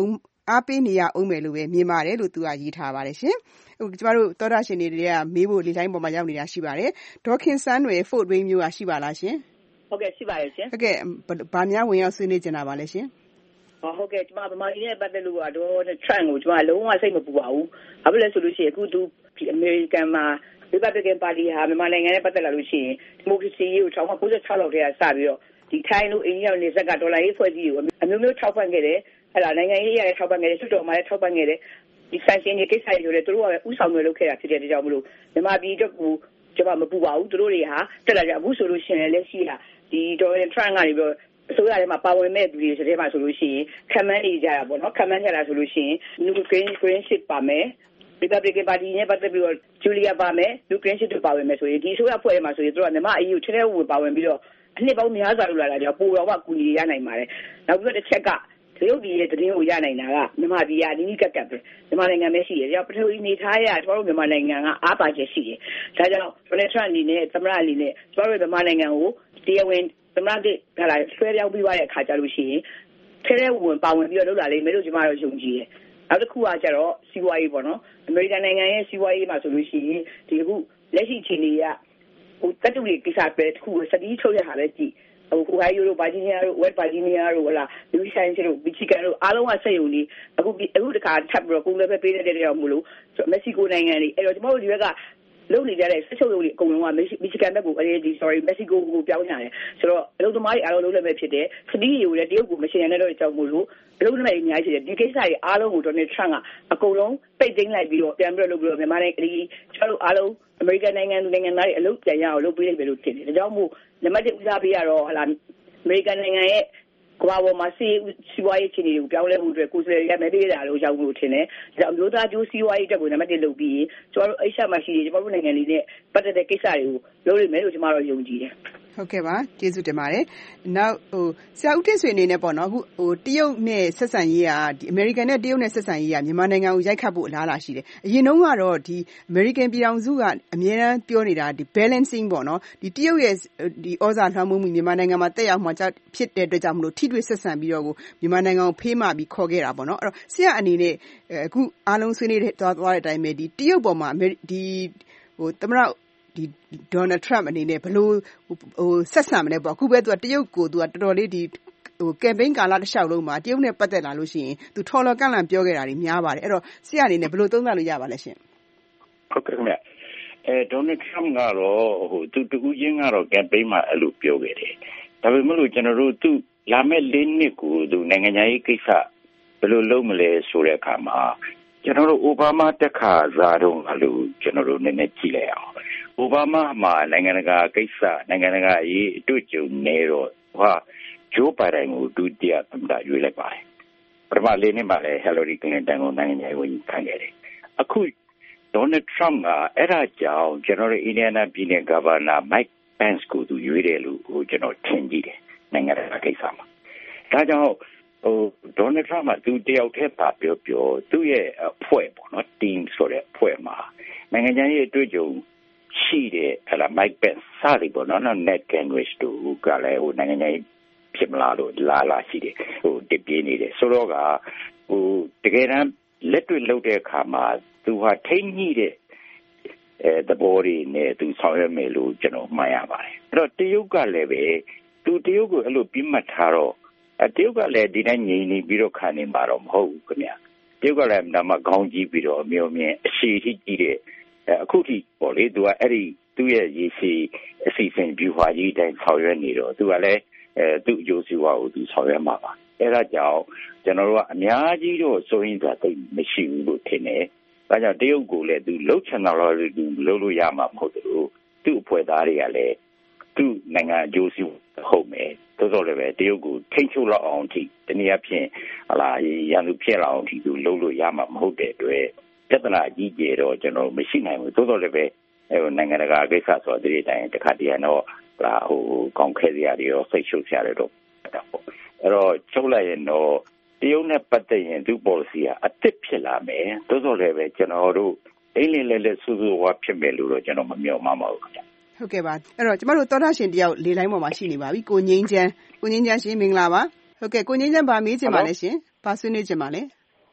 အားပေးနေရအောင်မယ်လို့ပဲမြင်ပါတယ်လို့သူကရေးထားပါတယ်ရှင်။ကျမတို့သောတာရှင်တွေကမေးဖို့လေတိုင်းပေါ်မှာရောက်နေတာရှိပါတယ်။ဒေါခင်စန်းတွေ Fort Wayne မြို့ကရှိပါလားရှင်။ဟုတ်ကဲ့ရှိပါရဲ့ရှင်။ဟုတ်ကဲ့ဘာများဝင်ရောက်ဆွေးနွေးကြတာပါလဲရှင်။ဟုတ်ကဲ့ကျမဗမာပြည်နဲ့ပတ်သက်လို့ကတော့ Trump ကိုကျမလုံးဝစိတ်မပူပါဘူး။ဘာဖြစ်လဲဆိုလို့ရှိရင်အခုသူဒီ American မှာ Republican Party ဟာမြန်မာနိုင်ငံနဲ့ပတ်သက်လာလို့ရှိရင်ဒီမိုကရေစီရေးကို၁၉၉၆လောက်တည်းကစပြီးတော့ဒီထိုင်းလို့အိန္ဒိယနေဆက်ကဒေါ်လာရေးဖွဲ့စည်းကိုအမျိုးမျိုးထောက်ပံ့ခဲ့တယ်။အဲ့ဒါနိုင်ငံရေးရတဲ့ထောက်ပံ့ခဲ့တယ်၊စွတ်တော်မှာလည်းထောက်ပံ့ခဲ့တယ်။ဒီ sanction တွေကိစ္စတွေလည်းသူတို့ကဥဆောင်တွေလုပ်ခဲ့တာဖြစ်တဲ့ကြောင့်မလို့မြန်မာပြည်အတွက်ကိုကျမမပူပါဘူး။သူတို့တွေဟာတက်လာကြအခုဆိုလို့ရှိရင်လက်ရှိကဒီ Donald Trump ကနေပြီးတော့အစိုးရထဲမှာပါဝင်မဲ့သူတွေထဲမှာဆိုလို့ရှိရင်ခံမှန်းနေကြတာပေါ့နော်။ခံမှန်းကြတာဆိုလို့ရှိရင် New Green Greenship ပါမယ်။ Republican Party နဲ့ပတ်သက်ပြီးတော့ Julia ပါမယ်။ New Greenship တို့ပါဝင်မယ်ဆိုရင်ဒီအစိုးရအဖွဲ့ထဲမှာဆိုရင်သူတို့ကမြန်မာအရေးကိုထဲထဲဝင်ပါဝင်ပြီးတော့အနှစ်ပေါင်းများစွာလို့လာတာကြောင့်ပိုတော့မှကူညီရနိုင်ပါတယ်။နောက်ပြီးတော့တစ်ချက်ကတရုတ်ပြည်ရဲ့သတင်းကိုရနိုင်တာကမြန်မာပြည်ကအနည်းငယ်ကပ်ကပ်ပဲမြန်မာနိုင်ငံပဲရှိတယ်။ကြောင့်ပထဝီနေထားရကျွန်တော်တို့မြန်မာနိုင်ငံကအားပါချက်ရှိတယ်။ဒါကြောင့် Donald Trump အနေနဲ့သမ္မတအနေနဲ့ကျွန်တော်တို့မြန်မာနိုင်ငံကိုတရားဝင်သမ္မတတစ်ဟာလာဆွဲပြောင်းပြီးသွားတဲ့အခါကျလို့ရှိရင်ထဲထဲဝင်ပါဝင်ပြီးတော့လုပ်လာလိမ့်မယ်လို့ကျွန်တော်တို့ယုံကြည်တယ်။နောက်တစ်ခုကကျတော့စီးပွားရေးပေါ့နော်။အမေရိကန်နိုင်ငံရဲ့စီးပွားရေးမှာဆိုလို့ရှိရင်ဒီအခုလက်ရှိအခြေအနေကဟိုတက်တူတွေကိစ္စပဲတစ်ခုစတီးထုတ်ရတာပဲကြည့်ဟို Ohio တို့ Virginia တို့ West Virginia တို့ဟလာ Louisiana တို့ Michigan တို့အားလုံးကစက်ရုံကြီးအခုအခုတခါထပ်ပြီးတော့ကုန်လည်းပဲပေးတဲ့တဲ့ကြောင့်မလို့မက္ကဆီကိုနိုင်ငံတွေအဲ့တော့ကျွန်တော်တို့ဒီဘက်ကလုံနေကြတဲ့ဆက်ချုပ်ရုံတွေအကုန်လုံးက Michigan ဘက်ကိုအဲဒီ sorry Mexico ကိုပြောင်းကြတယ်ဆိုတော့အလုပ်သမားတွေအားလုံးလုံးလည်းပဲဖြစ်တယ်စတီးတွေကိုလည်းတရုတ်ကိုမရှင်ရတဲ့ကြောင့်မလို့အလုပ်သမားတွေအများကြီးဖြစ်တယ်ဒီကိစ္စတွေအားလုံးကို Donald Trump ကအကုန်လုံးပိတ်သိမ်းလိုက်ပြီးတော့ပြန်ပြီးတော့လုပ်ပြီးတော့မြန်မာနိုင်ငံဒီကျွန်တော်တို့အားလုံးအမေရိကန်နိုင်ငံသူနိုင်ငံသားတွေအလုပ်ပြန်ရအောင်လုပ်ပေးလိုက်ပဲလို့ထင်တယ်ဒါကြောင့်မို့နံပါတ်တစ်ဦးစားပေးရတော့ဟလာအမေရိကန်နိုင်ငံရဲ့ကမ္ဘာပေါ်မှာစီးစီးပွားရေးအခြေအနေကိုပြောင်းလဲမှုအတွက်ကိုယ်စားလှယ်ရမယ်ပေးတာလို့ရောက်လို့ထင်တယ်ဒါအမျိုးသားကျိုးစီးပွားရေးအတွက်ကိုနံပါတ်တစ်လုပ်ပြီးကျွန်တော်တို့အိရှာမှာရှိတယ်ကျွန်တော်တို့နိုင်ငံလေးနဲ့ပတ်သက်တဲ့ကိစ္စတွေကိုလုပ်ရမယ်လို့ကျွန်တော်တို့ယုံကြည်တယ်ဟုတ်ကဲ့ပါကျေးဇူးတင်ပါတယ်နောက်ဟိုဆရာဦးတင်ဆွေအနေနဲ့ပေါ့နော်အခုဟိုတရုတ်နဲ့ဆက်ဆံရေးကဒီအမေရိကန်နဲ့တရုတ်နဲ့ဆက်ဆံရေးကမြန်မာနိုင်ငံကိုရိုက်ခတ်ဖို့အလားအလာရှိတယ်အရင်တုန်းကတော့ဒီအမေရိကန်ပြည်ထောင်စုကအမြဲတမ်းပြောနေတာဒီ balancing ပေါ့နော်ဒီတရုတ်ရဲ့ဒီဩဇာလွှမ်းမိုးမှုမြန်မာနိုင်ငံမှာတက်ရောက်မှဖြစ်တဲ့အတွက်ကြောင့်မလို့ထိတွေ့ဆက်ဆံပြီးတော့ကိုမြန်မာနိုင်ငံကိုဖေးမှပြီးခေါ်ခဲ့တာပေါ့နော်အဲ့တော့ဆရာအနေနဲ့အခုအားလုံးဆွေးနွေးသွားသွားတဲ့အတိုင်းပဲဒီတရုတ်ပေါ်မှာဒီဟိုသမ္မတဒီ Donald Trump အနေနဲ့ဘယ်လိုဟိုဆက်ဆံမလဲပေါ့အခုပဲသူကတရုတ်ကိုသူကတော်တော်လေးဒီဟို campaign ကာလတစ်လျှောက်လုံးမှာတရုတ်နဲ့ပတ်သက်လာလို့ရှိရင်သူထော်လော်ကန့်လန့်ပြောခဲ့တာတွေများပါတယ်အဲ့တော့ဆရာအနေနဲ့ဘယ်လိုသုံးသပ်လို့ရပါလဲရှင်ဟုတ်ကဲ့ခင်ဗျအဲ Donald Trump ကတော့ဟိုသူတူချင်းကတော့ campaign မှာအဲ့လိုပြောခဲ့တယ်ဒါပေမဲ့လို့ကျွန်တော်တို့သူလာမဲ့၄နှစ်ကိုသူနိုင်ငံရေးကိစ္စဘယ်လိုလုပ်မလဲဆိုတဲ့အခါမှာကျွန်တော်တို့အိုဘားမားတက်ခါစားတော့လို့ကျွန်တော်တို့နည်းနည်းကြည့်လိုက်အောင်အိုဘားမားမှာနိုင်ငံတကာကိစ္စနိုင်ငံတကာအရေးအတွေ့အကြုံနေတော့ဟာဂျိုးဘိုင်ဒန်ကိုဒုတိယသမ္မတရွေးလိုက်ပါတယ်ပထမလေးနှစ်မှာလည်းဟီလာရီကလင်တန်ကိုနိုင်ငံရေးဝန်ကြီးခံခဲ့တယ်အခု Donald Trump ကအဲ့ဒါကြောင့်ကျွန်တော်တို့အင်ဒီယာနာပြည်နယ်ဂဗာနာ Mike Pence ကိုသူရွေးတယ်လို့ဟိုကျွန်တော်ထင်ကြည့်တယ်နိုင်ငံတကာကိစ္စမှာဒါကြောင့်ဟို Donald Trump ကသူတယောက်တည်းပါပြောပြောသူ့ရဲ့အဖွဲ့ပေါ့နော် team ဆိုတဲ့အဖွဲ့မှာနိုင်ငံရေးအတွေ့အကြုံရှိတဲ့ဟလာ Mike Pence စတယ်ပေါ့နော် Ned Gingrich တို့ကလည်းဟိုနိုင်ငံရေးဖြစ်မလားလို့လာလာရှိတယ်ဟိုတပြင်းနေတယ်ဆိုတော့ကဟိုတကယ်တမ်းလက်တွေ့လုပ်တဲ့အခါမှာသူဟာထိန်းညှိတဲ့အဲသဘောတွေနဲ့သူဆောင်ရွက်မယ်လို့ကျွန်တော်မှတ်ရပါတယ်အဲ့တော့တရုတ်ကလည်းပဲသူတရုတ်ကိုအဲ့လိုပြမှတ်ထားတော့အတရုတ်ကလည်းဒီတိုင်းငြိမ်နေပြီးတော့ခံနေမှာတော့မဟုတ်ဘူးခင်ဗျတရုတ်ကလည်းဒါမှခေါင်းကြီးပြီးတော့အမျိုးမြင်အရှိရှိကြည့်တဲ့အခုထိပေါ့လေသူကအဲ့ဒီသူ့ရဲ့ရည်ရှိအစီအစဉ် view ဟာကြီးတိုင်းဆောင်ရွက်နေတော့သူကလည်းအဲသူ့အကျိုးစီးပွားကိုသူဆောင်ရွက်မှာပါအဲ့ဒါကြောင့်ကျွန်တော်တို့ကအများကြီးတော့စိုးရင်သာသိမရှိဘူးလို့ထင်တယ်ဒါကြောင့်တရုတ်ကိုလည်းသူလှုပ်ချင်တော့လို့သူလှုပ်လို့ရမှာမဟုတ်ဘူးသူ့အဖွဲ့သားတွေကလည်းသူ့နိုင်ငံအကျိုးစီးပွားဟုတ်မယ်သို့တော်လည်းပဲတရုတ်ကိုထိန်းချုပ်လောက်အောင်ထိတနည်းအားဖြင့်ဟလာရန်သူဖြစ်လောက်အောင်ထိသူလှုပ်လို့ရမှာမဟုတ်တဲ့အတွက်ပြဿနာအကြီးကျယ်တော့ကျွန်တော်မရှိနိုင်ဘူးသို့တော်လည်းပဲဟိုနိုင်ငံတကာကိစ္စဆိုတဲ့ဒီတိုင်းတစ်ခါတည်းကတော့ဟာဟိုကောင်းခဲစရာတွေရောစိတ်ရှုပ်စရာတွေတော့ပေါ့အဲ့တော့ချုပ်လိုက်ရင်တော့တရုတ်နဲ့ပတ်သက်ရင်သူ policy ကအစ်စ်ဖြစ်လာမယ်သို့တော်လည်းပဲကျွန်တော်တို့အိမ်လင်းလဲလဲဆူဆူဝါဖြစ်မယ်လို့တော့ကျွန်တော်မမျှော်မှန်းပါဘူးခင်ဗျဟုတ်ကဲ့ပါအဲ့တော့ကျမတို့သောတာရှင်တယောက်လေလိုင်းပေါ်မှာရှိနေပါပြီကိုငိမ့်ချမ်းကိုငိမ့်ချမ်းရှင်မင်္ဂလာပါဟုတ်ကဲ့ကိုငိမ့်ချမ်းဗာမေးချင်ပါလဲရှင်ဗာဆွေးနွေးချင်ပါလဲ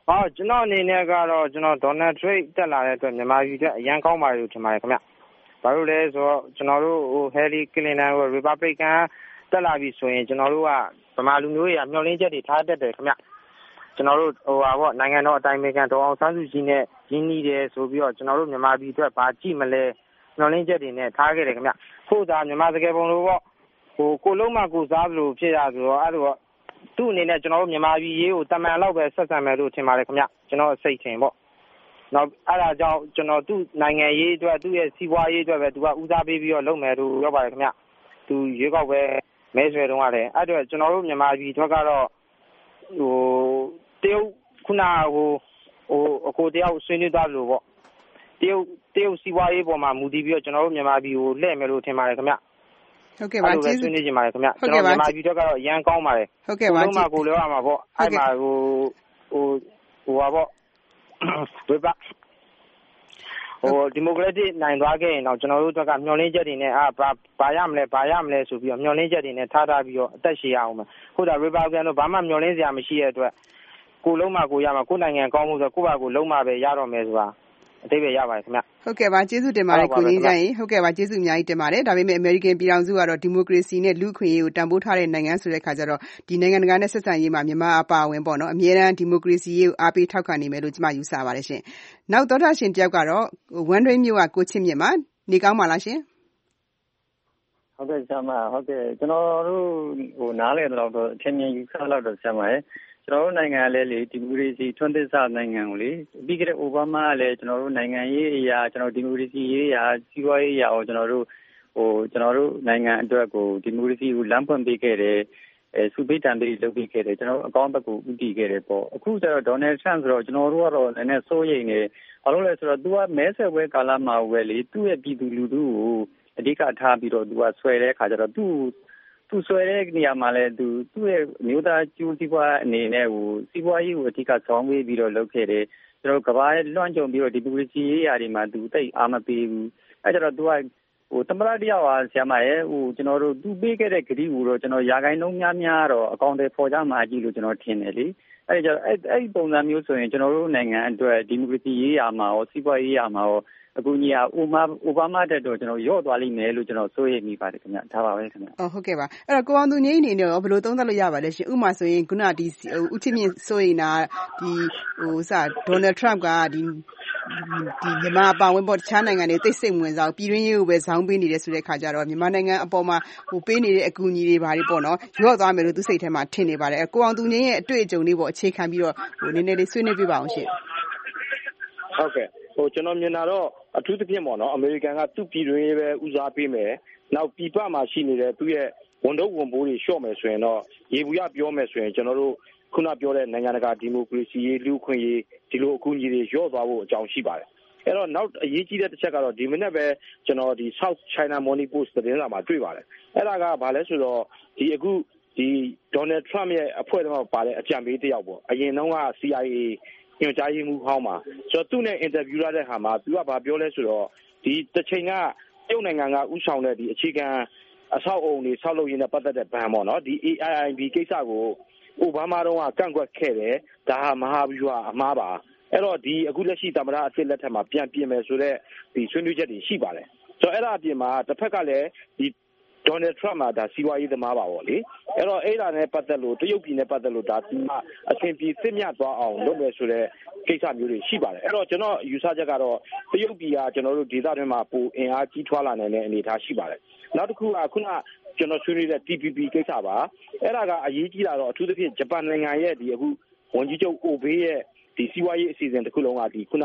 ဟောကျွန်တော်အနေနဲ့ကတော့ကျွန်တော် Donald Trump တက်လာတဲ့အတွက်မြန်မာပြည်အတွက်အရန်ကောင်းပါလို့ထင်ပါတယ်ခင်ဗျဘာလို့လဲဆိုတော့ကျွန်တော်တို့ဟို Hillary Clinton ကို Republican တက်လာပြီဆိုရင်ကျွန်တော်တို့ကဗမာလူမျိုးတွေကမျှော်လင့်ချက်တွေထားတတ်တယ်ခင်ဗျကျွန်တော်တို့ဟိုဟာပေါ့နိုင်ငံတော်အတိုင်ပင်ခံဒေါ်အောင်ဆန်းစုကြည်နဲ့ရင်းနှီးတယ်ဆိုပြီးတော့ကျွန်တော်တို့မြန်မာပြည်အတွက်ဘာကြည့်မလဲမျှော်လင့်ချက်တွေနဲ့ထားခဲ့တယ်ခင်ဗျဖို့သာမြန်မာစကားပုံလိုပေါ့ဟိုကိုလုံးမကိုစားလို့ဖြစ်ရဆိုတော့အဲ့လိုသူ့အနေနဲ့ကျွန်တော်တို့မြန်မာပြည်ရေးကိုတမန်လောက်ပဲဆက်ဆံမယ်လို့ထင်ပါတယ်ခင်ဗျကျွန်တော်စိတ်ထင်ပေါ့နောက်အဲ့ဒါကြောင့်ကျွန်တော်သူ့နိုင်ငံရေးအတွက်သူ့ရဲ့စီးပွားရေးအတွက်ပဲသူကဦးစားပေးပြီးတော့လုပ်မယ်လို့ပြောပါတယ်ခင်ဗျသူရွေးကောက်ပဲမဲဆွယ်တုန်းကလည်းအဲ့တော့ကျွန်တော်တို့မြန်မာပြည်အတွက်ကတော့ဟိုတရုတ်ခုနဟိုဟိုအကိုတယောက်ဆွေးနွေးသွားလို့ပေါ့တရုတ်တရုတ်စီးပွားရေးပေါ်မှာမူတည်ပြီးတော့ကျွန်တော်တို့မြန်မာပြည်ကိုလှည့်မယ်လို့ထင်ပါတယ်ခင်ဗျဟုတ်ကဲ့ပါကျေးဇူးဆွေးနွေးကြပါတယ်ခင်ဗျကျွန်တော်မြန်မာပြည်အတွက်ကတော့အရန်ကောင်းပါတယ်ဟုတ်ကဲ့ပါကျေးဇူးကိုပြောရမှာပေါ့အဲ့မှာဟိုဟိုဟိုပါပေါ့ဝေပါဟိုဒီမိုကရက်တစ်နိုင်သွားခဲ့ရင်တော့ကျွန်တော်တို့ကမျှော်လင့်ချက်တွေနဲ့အာဘာဘာရမလဲဘာရမလဲဆိုပြီးတော့မျှော်လင့်ချက်တွေနဲ့ထားထားပြီးတော့အသက်ရှည်ရအောင်မယ်ခုဒါ Republican တို့ဘာမှမျှော်လင့်စရာမရှိတဲ့အတွက်ကိုလုံးမကိုရမှာကိုနိုင်ငံကောင်းမှုဆိုကိုယ့်ဘာကိုလုံးမပဲရတော့မယ်ဆိုတာအတိတ်ပဲရပါတယ်ခင်ဗျဟုတ်ကဲ့ပါကျေးဇူးတင်ပါတယ်ကိုကြီးကြရင်ဟုတ်ကဲ့ပါကျေးဇူးအများကြီးတင်ပါတယ်ဒါပေမဲ့ American ပြည်ထောင်စုကတော့ဒီမိုကရေစီနဲ့လူ့အခွင့်အရေးကိုတန်ဖိုးထားတဲ့နိုင်ငံဆိုတဲ့ခါကျတော့ဒီနိုင်ငံတကာနဲ့ဆက်ဆံရေးမှာမြန်မာအပါအဝင်ပေါ့နော်အမြဲတမ်းဒီမိုကရေစီရေးကိုအားပေးထောက်ခံနေမယ်လို့ကျွန်မယူဆပါတယ်ရှင်နောက်သောတာရှင်တယောက်ကတော့ဝမ်ဒရိန်းမြို့ကကိုချစ်မြင့်ပါနေကောင်းပါလားရှင်ဟုတ်ကဲ့ဆရာမဟုတ်ကဲ့ကျွန်တော်တို့ဟိုနားလေတော့အထင်မြင်ယူဆလောက်တော့ဆရာမရဲ့ကျွန်တော်တို့နိုင်ငံလည်းလေဒီမိုကရေစီထွန်းသစ်စနိုင်ငံကိုလေပြီးခဲ့တဲ့အိုဘားမားကလည်းကျွန်တော်တို့နိုင်ငံရေးအရာကျွန်တော်ဒီမိုကရေစီရေးအရာစီးပွားရေးအရာကိုကျွန်တော်တို့ဟိုကျွန်တော်တို့နိုင်ငံအတွက်ကိုဒီမိုကရေစီကိုလမ်းဖွင့်ပေးခဲ့တယ်အဲစုပိတံတွေလုပ်ပေးခဲ့တယ်ကျွန်တော်တို့အကောင့်ဘက်ကိုဥတည်ခဲ့တယ်ပေါ့အခုကျတော့ Donald Trump ဆိုတော့ကျွန်တော်တို့ကတော့လည်းနဲ့စိုးရိမ်နေဘာလို့လဲဆိုတော့ तू ကမဲဆွယ်ပွဲကာလမှာပဲလေသူ့ရဲ့ပြည်သူလူထုကိုအဓိကထားပြီးတော့ तू ကဆွဲတဲ့အခါကျတော့ तूသူဆွဲတဲ့နေရာမှာလည်းသူသူ့ရဲ့မျိုးသားကျိုးစီးပွားအနေနဲ့ဟိုစီးပွားရေးကိုအဓိကဆောင်းပေးပြီးတော့လုပ်ခဲ့တယ်ကျွန်တော်ကဘာလွှမ်းကြုံပြီးတော့ဒီမိုကရေစီရေးရာတွေမှာသူတိတ်အားမပေးဘူးအဲကြတော့သူကဟိုတမရတရားဟာဆရာမရဲ့ဟိုကျွန်တော်တို့သူပေးခဲ့တဲ့ဂရုကိုတော့ကျွန်တော်ရာဂိုင်းလုံးများများတော့အကောင့်တွေပေါ်ကြမှာကြည့်လို့ကျွန်တော်ထင်တယ်လေအဲကြတော့အဲ့အဲ့ဒီပုံစံမျိုးဆိုရင်ကျွန်တော်တို့နိုင်ငံအတွက်ဒီမိုကရေစီရေးရာမှာရောစီးပွားရေးရာမှာရောအခုညီကအိုဘားအိုဘားမားတက်တော့ကျွန်တော်ရော့သွားလိမ့်မယ်လို့ကျွန်တော်စိုးရိမ်မိပါတယ်ခင်ဗျဒါပါပဲခင်ဗျအော်ဟုတ်ကဲ့ပါအဲ့တော့ကိုအောင်သူငိမ့်အနေနဲ့ရောဘယ်လိုသုံးသပ်လို့ရပါလဲရှင်ဥပမာဆိုရင်ခုနဒီဦးချစ်မြင့်စိုးရိမ်တာဒီဟိုစဒေါ်နယ်ထရမ့်ကဒီဒီမြန်မာအပါဝင်ပေါ်တခြားနိုင်ငံတွေသိစိတ်ဝင်စားပြည်တွင်းရေးကိုပဲဇောင်းပေးနေတယ်ဆိုတဲ့ခါကျတော့မြန်မာနိုင်ငံအပေါ်မှာဟိုပေးနေတဲ့အကူအညီတွေဘာတွေပေါ့နော်ရော့သွားမယ်လို့သူစိတ်ထဲမှာထင်နေပါတယ်ကိုအောင်သူငိမ့်ရဲ့အတွေ့အကြုံလေးပေါ့အခြေခံပြီးတော့ဟိုနည်းနည်းလေးဆွေးနွေးပြပါအောင်ရှင်ဟုတ်ကဲ့ဟိုကျွန်တော်မြင်တာတော့အထူးသဖြင့်ပေါ့နော်အမေရိကန်ကသူ့ပြည်တွင်းရေးပဲဦးစားပေးမယ်နောက်ပြည်ပမှာရှိနေတဲ့သူ့ရဲ့ဝန်ထုတ်ဝန်ပိုးတွေလျှော့မယ်ဆိုရင်တော့ရေဘူးရပြောမယ်ဆိုရင်ကျွန်တော်တို့ခုနပြောတဲ့နိုင်ငံတကာဒီမိုကရေစီရေးလူ့အခွင့်အရေးဒီလိုအကူအညီတွေလျော့သွားဖို့အကြောင်းရှိပါတယ်အဲ့တော့နောက်အရေးကြီးတဲ့တစ်ချက်ကတော့ဒီမိနစ်ပဲကျွန်တော်ဒီ South China Morning Post သတင်းစာမှာတွေ့ပါတယ်အဲ့ဒါကဘာလဲဆိုတော့ဒီအခုဒီ Donald Trump ရဲ့အဖွဲ့တော်ပါတဲ့အကြံပေးတစ်ယောက်ပေါ့အရင်တုန်းက C I Aညွှန်ကြားရေးမှူးဟောင်းမှာဆိုတော့သူ့နဲ့အင်တာဗျူးရတဲ့ဟာမှာသူကဘာပြောလဲဆိုတော့ဒီတစ်ချိန်ကတရုတ်နိုင်ငံကဥဆောင်တဲ့ဒီအခြေခံအဆောက်အုံတွေဆောက်လုပ်ရင်းနဲ့ပတ်သက်တဲ့ဘဏ်ပေါ့နော်ဒီ A I I B ကိစ္စကိုအိုဘားမားတော့ကန့်ကွက်ခဲ့တယ်ဒါဟာမဟာဗျူဟာအမှားပါအဲ့တော့ဒီအခုလက်ရှိသမ္မတအစ်လက်ထက်မှာပြန်ပြင်မယ်ဆိုတော့ဒီဆွေးနွေးချက်တွေရှိပါတယ်ဆိုတော့အဲ့ဒါအပြင်မှာတစ်ဖက်ကလည်းဒီ Donald Trump မှာဒါစီးပွားရေးသမားပါပေါ့လေအဲ့တော့အဲ့ဒါနဲ့ပတ်သက်လို့တရုတ်ပြည်နဲ့ပတ်သက်လို့ဒါသူကအဆင်ပြေစစ်မြတ်သွားအောင်လုပ်မယ်ဆိုတဲ့ကိစ္စမျိုးတွေရှိပါတယ်အဲ့တော့ကျွန်တော်ယူဆချက်ကတော့တရုတ်ပြည်ကကျွန်တော်တို့ဒေသတွင်းမှာပိုအင်အားကြီးထွားလာနိုင်တဲ့အနေအထားရှိပါတယ်နောက်တစ်ခုကခုနကျွန်တော်ဆွေးနွေးတဲ့ T P P ကိစ္စပါအဲ့ဒါကအရေးကြီးတာတော့အထူးသဖြင့်ဂျပန်နိုင်ငံရဲ့ဒီအခုဝန်ကြီးချုပ်အိုဘေးရဲ့ဒီစီးပွားရေးအစီအစဉ်တစ်ခုလုံးကဒီခုန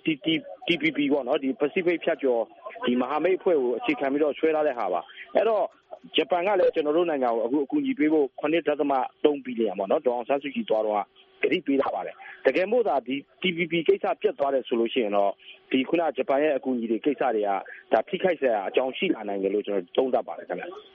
T P P ပေါ့နော်ဒီ Pacific ဖြတ်ကျော်ဒီမဟာမိတ်အဖွဲ့ကိုအခြေခံပြီးတော့ဆွဲထားတဲ့ဟာပါအဲ့တော့ဂျပန်ကလည်းကျွန်တော်တို့နိုင်ငံကိုအခုအကူအညီပေးဖို့ ခုနှစ်ဒသမ သုံး ဘီလီယံပေါ့နော်ဒေါ်အောင်ဆန်းစုကြည်သွားတော့ကတိပေးထားပါတယ်တကယ်မို့သာဒီ T P P ကိစ္စပြတ်သွားတယ်ဆိုလို့ရှိရင်တော့ဒီခုနဂျပန်ရဲ့အကူအညီတွေကိစ္စတွေကဒါထိခိုက်စရာအကြောင်းရှိလာနိုင်တယ်လို့ကျွန်တော်သုံးသပ်ပါတယ်ခင်ဗျ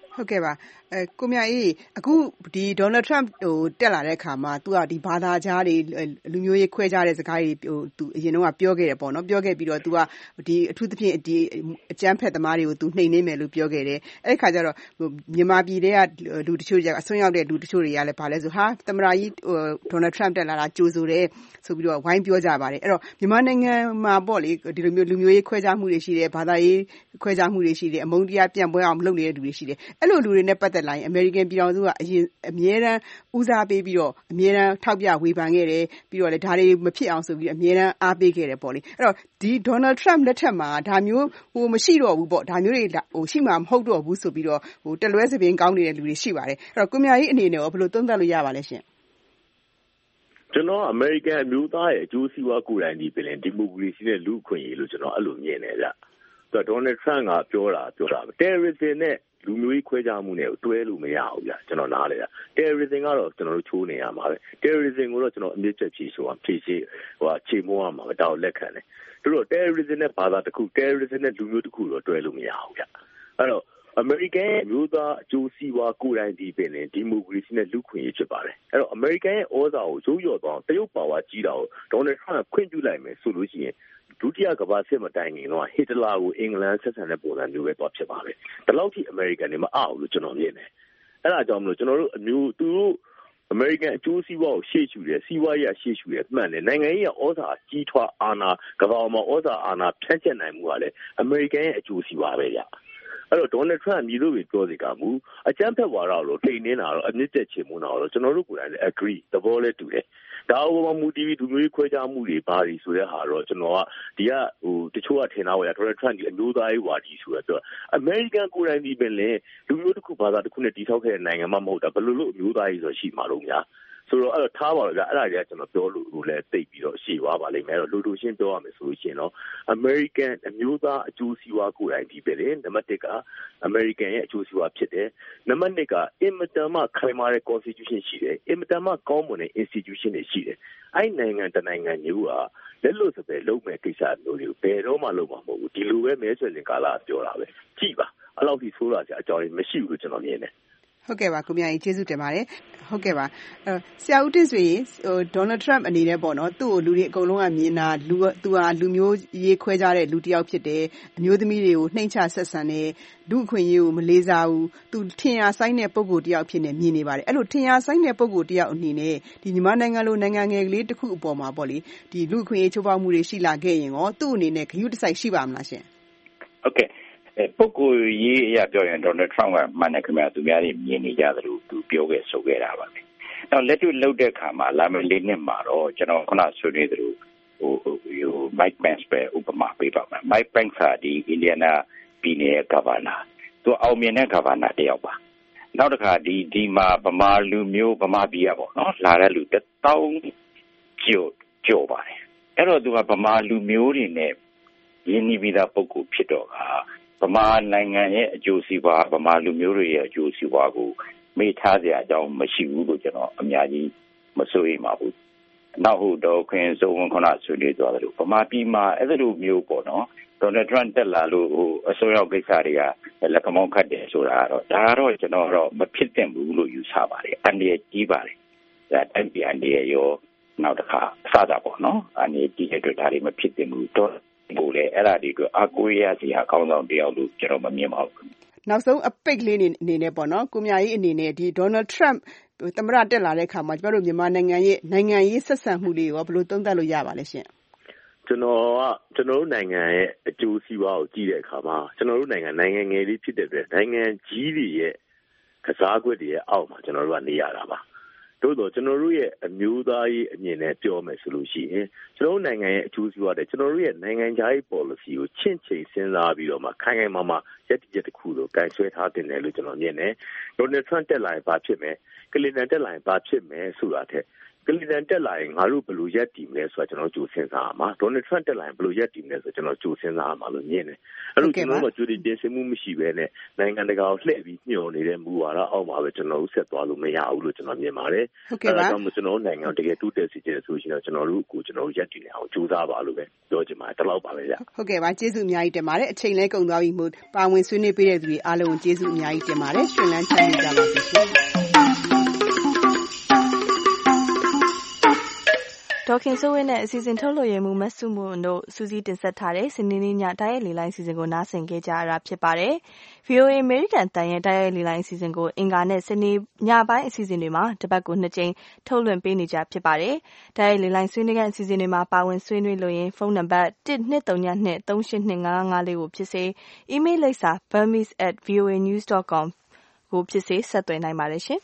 ဟုတ်ကဲ့ပါအဲကိုမြအေးအခုဒီ Donald Trump ဟိုတက်လာတဲ့အခါမှာသူကဒီဘာသာကြားတွေလူမျိုးရေးခွဲခြားတဲ့စကားတွေဟိုသူအရင်တော့ပြောခဲ့တယ်ပေါ့နော်ပြောခဲ့ပြီးတော့သူကဒီအထူးသဖြင့်ဒီအကြမ်းဖက်သမားတွေကိုသူနှိမ်နှင်းမယ်လို့ပြောခဲ့တယ်အဲ့ဒီခါကျတော့မြန်မာပြည်ထဲကလူတချို့အစွန်းရောက်တဲ့လူတချို့တွေကလည်းဗာလဲဆိုဟာသမ္မတကြီးဟို Donald Trump တက်လာတာကြိုဆိုတယ်ဆိုပြီးတော့ဝိုင်းပြောကြပါတယ်အဲ့တော့မြန်မာနိုင်ငံမှာပေါ့လေဒီလိုမျိုးလူမျိုးရေးခွဲခြားမှုတွေရှိတယ်ဘာသာရေးခွဲခြားမှုတွေရှိတယ်အမုန်းတရားပြန့်ပွားအောင်လုပ်နေတဲ့လူတွေရှိတယ်အဲ့လိုလူတွေနဲ့ပတ်သက်လာရင် American ပြည်တော်စုကအရင်အမြဲတမ်းဦးစားပေးပြီးတော့အမြဲတမ်းထောက်ပြဝေဖန်ခဲ့တယ်ပြီးတော့လည်းဒါတွေမဖြစ်အောင်ဆိုပြီးအမြဲတမ်းအားပေးခဲ့တယ်ပေါ့လေအဲ့တော့ဒီ Donald Trump လက်ထက်မှာဒါမျိုးဟိုမရှိတော့ဘူးပေါ့ဒါမျိုးတွေဟိုရှိမှမဟုတ်တော့ဘူးဆိုပြီးတော့ဟိုတလွဲစပင်းကောင်းနေတဲ့လူတွေရှိပါတယ်အဲ့တော့ကိုမြကြီးအနေနဲ့ရောဘယ်လိုသုံးသပ်လို့ရပါလဲရှင်ကျွန်တော်အမေရိကန်အမျိုးသားရဲ့အကျိုးစီးပွားကိုယ်တိုင်ဒီပြင်ဒီမိုကရေစီနဲ့လူ့အခွင့်အရေးလို့ကျွန်တော်အဲ့လိုမြင်နေကြ။ဆိုတော့ Donald Trump ကပြောတာပြောတာ terrorism နဲ့လူမျိုးရေးခွဲခြားမှုနဲ့တွဲလို့မရဘူးဗျာကျွန်တော်နားလေ။ terrorism ကတော့ကျွန်တော်တို့ချိုးနေရမှာပဲ။ terrorism ကိုတော့ကျွန်တော်အမြင့်ချက်ဖြေဆိုတာဖြေရှိဟိုဟာခြေမိုးရမှာပဲဒါကိုလက်ခံတယ်။တို့တော့ terrorism နဲ့ဘာသာတစ်ခု terrorism နဲ့လူမျိုးတစ်ခုတော့တွဲလို့မရဘူးဗျာ။အဲ့တော့အမေရိကန်ရဲ့မျိုးသားအကျိုးစီးပွားကိုယ်တိုင်ဒီပင်နဲ့ဒီမိုကရေစီနဲ့လူ့ခွင့်ရေးဖြစ်ပါတယ်။အဲ့တော့အမေရိကန်ရဲ့ဩဇာကိုရုပ်ရော်သွားတရုတ်ပါဝါကြီးတာကိုဒေါ်နယ်ထရန့်ခွင့်ပြုလိုက်မယ်ဆိုလို့ရှိရင်ဒုတိယကမ္ဘာစစ်မတိုင်ခင်တော့ဟစ်တလာကိုအင်္ဂလန်ဆက်ဆံတဲ့ပုံစံမျိုးပဲသွားဖြစ်ပါပဲ။ဒီလောက်ထိအမေရိကန်တွေမအားဘူးလို့ကျွန်တော်မြင်တယ်။အဲ့ဒါကြောင့်မလို့ကျွန်တော်တို့အမျိုးသူတို့အမေရိကန်အကျိုးစီးပွားကိုရှေ့ရှုတယ်စီးပွားရေးရှေ့ရှုတယ်မှန်တယ်နိုင်ငံရေးကဩဇာကြီးထွားအာဏာကမ္ဘာမှာဩဇာအာဏာဖြန့်ကျက်နိုင်မှုကလည်းအမေရိကန်ရဲ့အကျိုးစီးပွားပဲရ။အဲ့တော့ Donald Trump မြည်လို့ပြောစီကမူအကြမ်းဖက်ဝါဒလို့ထိန်နေတာတော့အမြင့်တက်ချေမှုတော့ကျွန်တော်တို့ကိုယ်တိုင်လည်း agree သဘောလည်းတူတယ်ဒါအပေါ်မှာမူတီဗီဒူမျိုးခွဲခြားမှုတွေဘာတွေဆိုတဲ့ဟာတော့ကျွန်တော်ကဒီကဟိုတချို့ကထင်တာပေါ့ဗျာ Donald Trump ဒီအမျိုးသားရေးဝါဒီဆိုတော့ American ကိုယ်တိုင်ဒီပဲလေလူမျိုးတစ်ခုဘာသာတစ်ခုနဲ့တည်ဆောက်ခဲ့တဲ့နိုင်ငံမှမဟုတ်တာဘယ်လိုလို့အမျိုးသားရေးဆိုရှိမှာတော့များဆိုတော့အဲ့တော့ထားပါတော့ဗျာအဲ့ဒါကြီးကကျွန်တော်ပြောလို့လည်းသိပြီးတော့ရှေ့သွားပါလိမ့်မယ်အဲ့တော့လူလူရှင်းပြောရမယ်ဆိုလို့ရှိရင်တော့ American အမျိုးသားအကျိုးစီးပွားကိုယ်တိုင်ဒီပဲလေနံပါတ်တစ်က American ရဲ့အကျိုးစီးပွားဖြစ်တယ်နံပါတ်နှစ်ကအင်မတန်မှခိုင်မာတဲ့ constitution ရှိတယ်အင်မတန်မှကောင်းမွန်တဲ့ institution တွေရှိတယ်အဲ့နိုင်ငံတနိုင်ငံမျိုးကလက်လွတ်စပယ်လုံးမဲ့ကိစ္စမျိုးတွေကိုဘယ်တော့မှလုပ်မှာမဟုတ်ဘူးဒီလိုပဲမဲဆွယ်စဉ်ကာလပြောတာပဲကြည့်ပါအဲ့လောက်ထိဆိုးတာကြာအကြောင်းကြီးမရှိဘူးလို့ကျွန်တော်မြင်တယ်ဟုတ်ကဲ့ပါကိုမြတ်ကြီးကျေးဇူးတင်ပါတယ်ဟုတ်ကဲ့ပါအဲဆရာဦးတင့်ဆိုရင်ဟို Donald Trump အနေနဲ့ပေါ့နော်သူ့ကိုလူတွေအကုန်လုံးကမြင်တာလူသူဟာလူမျိုးရေးခွဲခြားတဲ့လူတစ်ယောက်ဖြစ်တယ်အမျိုးသမီးတွေကိုနှိမ့်ချဆက်ဆံတယ်လူအခွင့်အရေးကိုမလေးစားဘူးသူထင်ရဆိုင်တဲ့ပုံကိုယ်တစ်ယောက်ဖြစ်နေမြင်နေပါတယ်အဲ့လိုထင်ရဆိုင်တဲ့ပုံကိုယ်တစ်ယောက်အနေနဲ့ဒီမြန်မာနိုင်ငံလိုနိုင်ငံငယ်ကလေးတစ်ခုအပေါ်မှာပေါ့လေဒီလူအခွင့်အရေးချိုးဖောက်မှုတွေရှိလာခဲ့ရင်ရောသူ့အနေနဲ့ဂရုတစိုက်ရှိပါမလားရှင်ဟုတ်ကဲ့ပုဂ္ဂိုလ်ရေးအရပြောရင် Donald Trump ကမှန်တယ်ခင်ဗျာသူများတွေမြင်နေကြသလိုသူပြောခဲ့ဆိုခဲ့တာပါပဲ။နောက်လက်တွေ့လုပ်တဲ့အခါမှာလာမယ့်လေးနှစ်မှာတော့ကျွန်တော်ခုနဆွေးနွေးသလိုဟိုဟို Mike Pence ပဲဥပမာပေးပါမယ် Mike Pence ကဒီ Indiana ပြည်နယ် Governor သူအောင်မြင်တဲ့ Governor တယောက်ပါ။နောက်တစ်ခါဒီဒီမှာဗမာလူမျိုးဗမာပြည်ရပေါ့နော်လာတဲ့လူတစ်တောင်းကျော်ကျော်ပါတယ်။အဲ့တော့သူကဗမာလူမျိုးတွေနဲ့ရင်းနှီးပြီးသားပုဂ္ဂိုလ်ဖြစ်တော့ကဗမာနိုင်ငံရဲ့အကျိုးစီးပွားဗမာလူမျိုးတွေရဲ့အကျိုးစီးပွားကိုမေ့ထားစရာအကြောင်းမရှိဘူးလို့ကျွန်တော်အများကြီးမစိုးရိမ်ပါဘူး။နောက်ဟိုတော့ခွင်စုံဝန်ခဏဆွေးနွေးသွားတယ်လို့ဗမာပြည်မှာအဲ့လိုမျိုးပေါ့နော်ဒေါ်နယ်ထရန့်တက်လာလို့ဟိုအစိုးရကိစ္စတွေကလက်ကမောင်းခတ်တယ်ဆိုတာတော့ဒါတော့ကျွန်တော်တော့မဖြစ်သင့်ဘူးလို့ယူဆပါတယ်။အန်ဒီရဲ့ကြီးပါတယ်။ဒါအန်ဒီအန်ဒီရဲ့ရောနောက်တစ်ခါအစတာပေါ့နော်။အန်ဒီကြီးရဲ့အတွက်ဒါတွေမဖြစ်သင့်ဘူးတော့ပို့လေအဲ့ဒါဒီကအကိုရစီဟာကောင်းဆောင်တယောက်လို့ကျွန်တော်မမြင်ပါဘူးနောက်ဆုံးအပိတ်လေးအနေနဲ့ပေါ့နော်ကိုမြကြီးအနေနဲ့ဒီ Donald Trump သမ္မတတက်လာတဲ့အခါမှာကျမတို့မြန်မာနိုင်ငံရဲ့နိုင်ငံရေးဆက်ဆံမှုတွေရောဘယ်လိုသုံးသပ်လို့ရပါလဲရှင်ကျွန်တော်ကကျွန်တော်တို့နိုင်ငံရဲ့အကျိုးစီးပွားကိုကြည့်တဲ့အခါမှာကျွန်တော်တို့နိုင်ငံနိုင်ငံငယ်လေးဖြစ်တဲ့အတွက်နိုင်ငံကြီးတွေရဲ့ကစားကွက်တွေရဲ့အောက်မှာကျွန်တော်တို့ကနေရတာပါတို့တော့ကျွန်တော်တို့ရဲ့အမျိုးသားရေးအမြင်နဲ့ပြောမယ်ဆိုလို့ရှိရင်ကျွန်တော်တို့နိုင်ငံရဲ့အကျိုးစီးပွားတဲ့ကျွန်တော်တို့ရဲ့နိုင်ငံခြားရေး policy ကိုချင့်ချိန်စဉ်းစားပြီးတော့မှခိုင်ခိုင်မာမာရက်တစ်ရက်တစ်ခုလိုကင်ဆွဲထားတင်တယ်လို့ကျွန်တော်မြင်တယ်။ Donald Trump တက်လာရင်ဘာဖြစ်မယ်ကလင်တန်တက်လာရင်ဘာဖြစ်မယ်ဆိုတာတဲ့ကလင်တန်တက်လာရင်ငါတို့ဘယ်လိုရက်တည်မလဲဆိုတာကျွန်တော်ကြိုစဉ်းစားရမှာဒေါ်နယ်ထရန့်တက်လာရင်ဘယ်လိုရက်တည်မလဲဆိုကျွန်တော်ကြိုစဉ်းစားရမှာလို့မြင်တယ်အဲ့လိုကျွန်တော်တို့ကြိုတင်ပြင်ဆင်မှုမရှိဘဲနဲ့နိုင်ငံတကာကိုလှည့်ပြီးညှို့နေတဲ့မူဝါဒအောက်မှာပဲကျွန်တော်တို့ဆက်သွားလို့မရဘူးလို့ကျွန်တော်မြင်ပါတယ်အဲ့ဒါကြောင့်ကျွန်တော်တို့နိုင်ငံတကယ်တိုးတက်စေချင်တယ်ဆိုရင်တော့ကျွန်တော်တို့ကိုကျွန်တော်တို့ရက်တည်နေအောင်ကြိုးစားပါလို့ပဲပြောချင်ပါတယ်တလောက်ပါပဲဗျဟုတ်ကဲ့ပါကျေးဇူးအများကြီးတင်ပါတယ်အချိန်လဲကုန်သွားပြီမို့ပါဝင်ဆွေးနွေးပေးတဲ့သူတွေအားလုံးကိုကျေးဇူးအများကြီးတင်ပါတယ်ရှင်လန်းချမ်းမြေ့ကြပါစေရှင်ဒေါခင်စိုးဝင်းနဲ့အစီအစဉ်ထုတ်လွှင့်ရမှုမဆုမွန်တို့စူးစီးတင်ဆက်ထားတဲ့စနေနေ့ညတိုက်ရိုက်လေလိုင်းအစီအစဉ်ကိုနားဆင်ခဲ့ကြရတာဖြစ်ပါတယ်။ဗီအိုအေ American တန်ရဲ့တိုက်ရိုက်လေလိုင်းအစီအစဉ်ကိုအင်္ဂါနဲ့စနေညပိုင်းအစီအစဉ်တွေမှာတပတ်ကိုနှစ်ကြိမ်ထုတ်လွှင့်ပေးနေကြဖြစ်ပါတယ်။တိုက်ရိုက်လေလိုင်းဆွေးနွေးခန်းအစီအစဉ်တွေမှာပါဝင်ဆွေးနွေးလို့ရင်ဖုန်းနံပါတ်one two three two three eight two five five fourကိုဖြစ်စေအီးမေးလ်လိပ်စာ burmese at voa news dot com ကိုဖြစ်စေဆက်သွယ်နိုင်ပါတယ်ရှင်။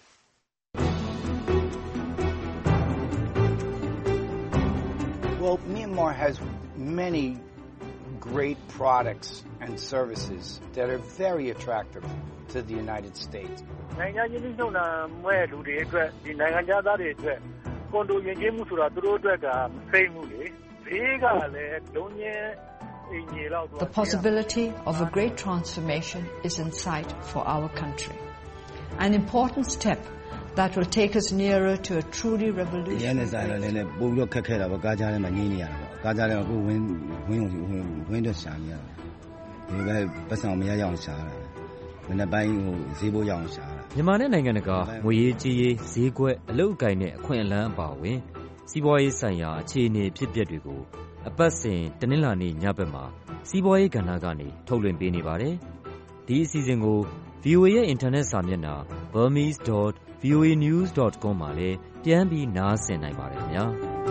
Well, Myanmar has many great products and services that are very attractive to the United States. နိုင်ငံချင်းချင်းဆုံတာမဲ့လူတွေအတွက်ဒီနိုင်ငံသားတွေအတွက်ကွန်ဒိုယဉ်ကျေးမှုဆိုတာသူတို့အတွက်ကမစိမ့်ဘူးလေဘေးကလည်းလုံးချင်းအင်ကြီးလောက် The possibility of a great transformation is in sight for our country. An important step that will take us nearer to a truly revolutionary. ရန်နေဆိုင်လည်းလည်းပို့ပြီးခက်ခဲတာပေါ့ကားကြားထဲမှာညင်းနေရတာပေါ့ကားကြားထဲမှာကိုဝင်းဝင်းဝင်းတော့ရှာနေရတာဒီပဲပတ်ဆောင်မရရအောင်ရှာတာမနေ့ပိုင်းဟိုဈေးဘိုးရအောင်ရှာတာမြန်မာနဲ့နိုင်ငံတကာငွေရေးကြေးရေးဈေးကွက်အလုပ်အကိုင်နဲ့အခွင့်အလမ်းအပါအဝင်စီးပွားရေးဆိုင်ရာအခြေအနေဖြစ်ပျက်တွေကိုအပတ်စဉ်တနင်္လာနေ့ညဘက်မှာစီးပွားရေးကဏ္ဍကနေထုတ်လွှင့်ပေးနေပါတယ်ဒီအစီအစဉ်ကို ဗီအိုအေ ရဲ့အင်တာနက်စာမျက်နှာ burmese dot voa news dot com မှာလည်းပြန်ပြီးနားဆင်နိုင်ပါတယ်ခင်ဗျာ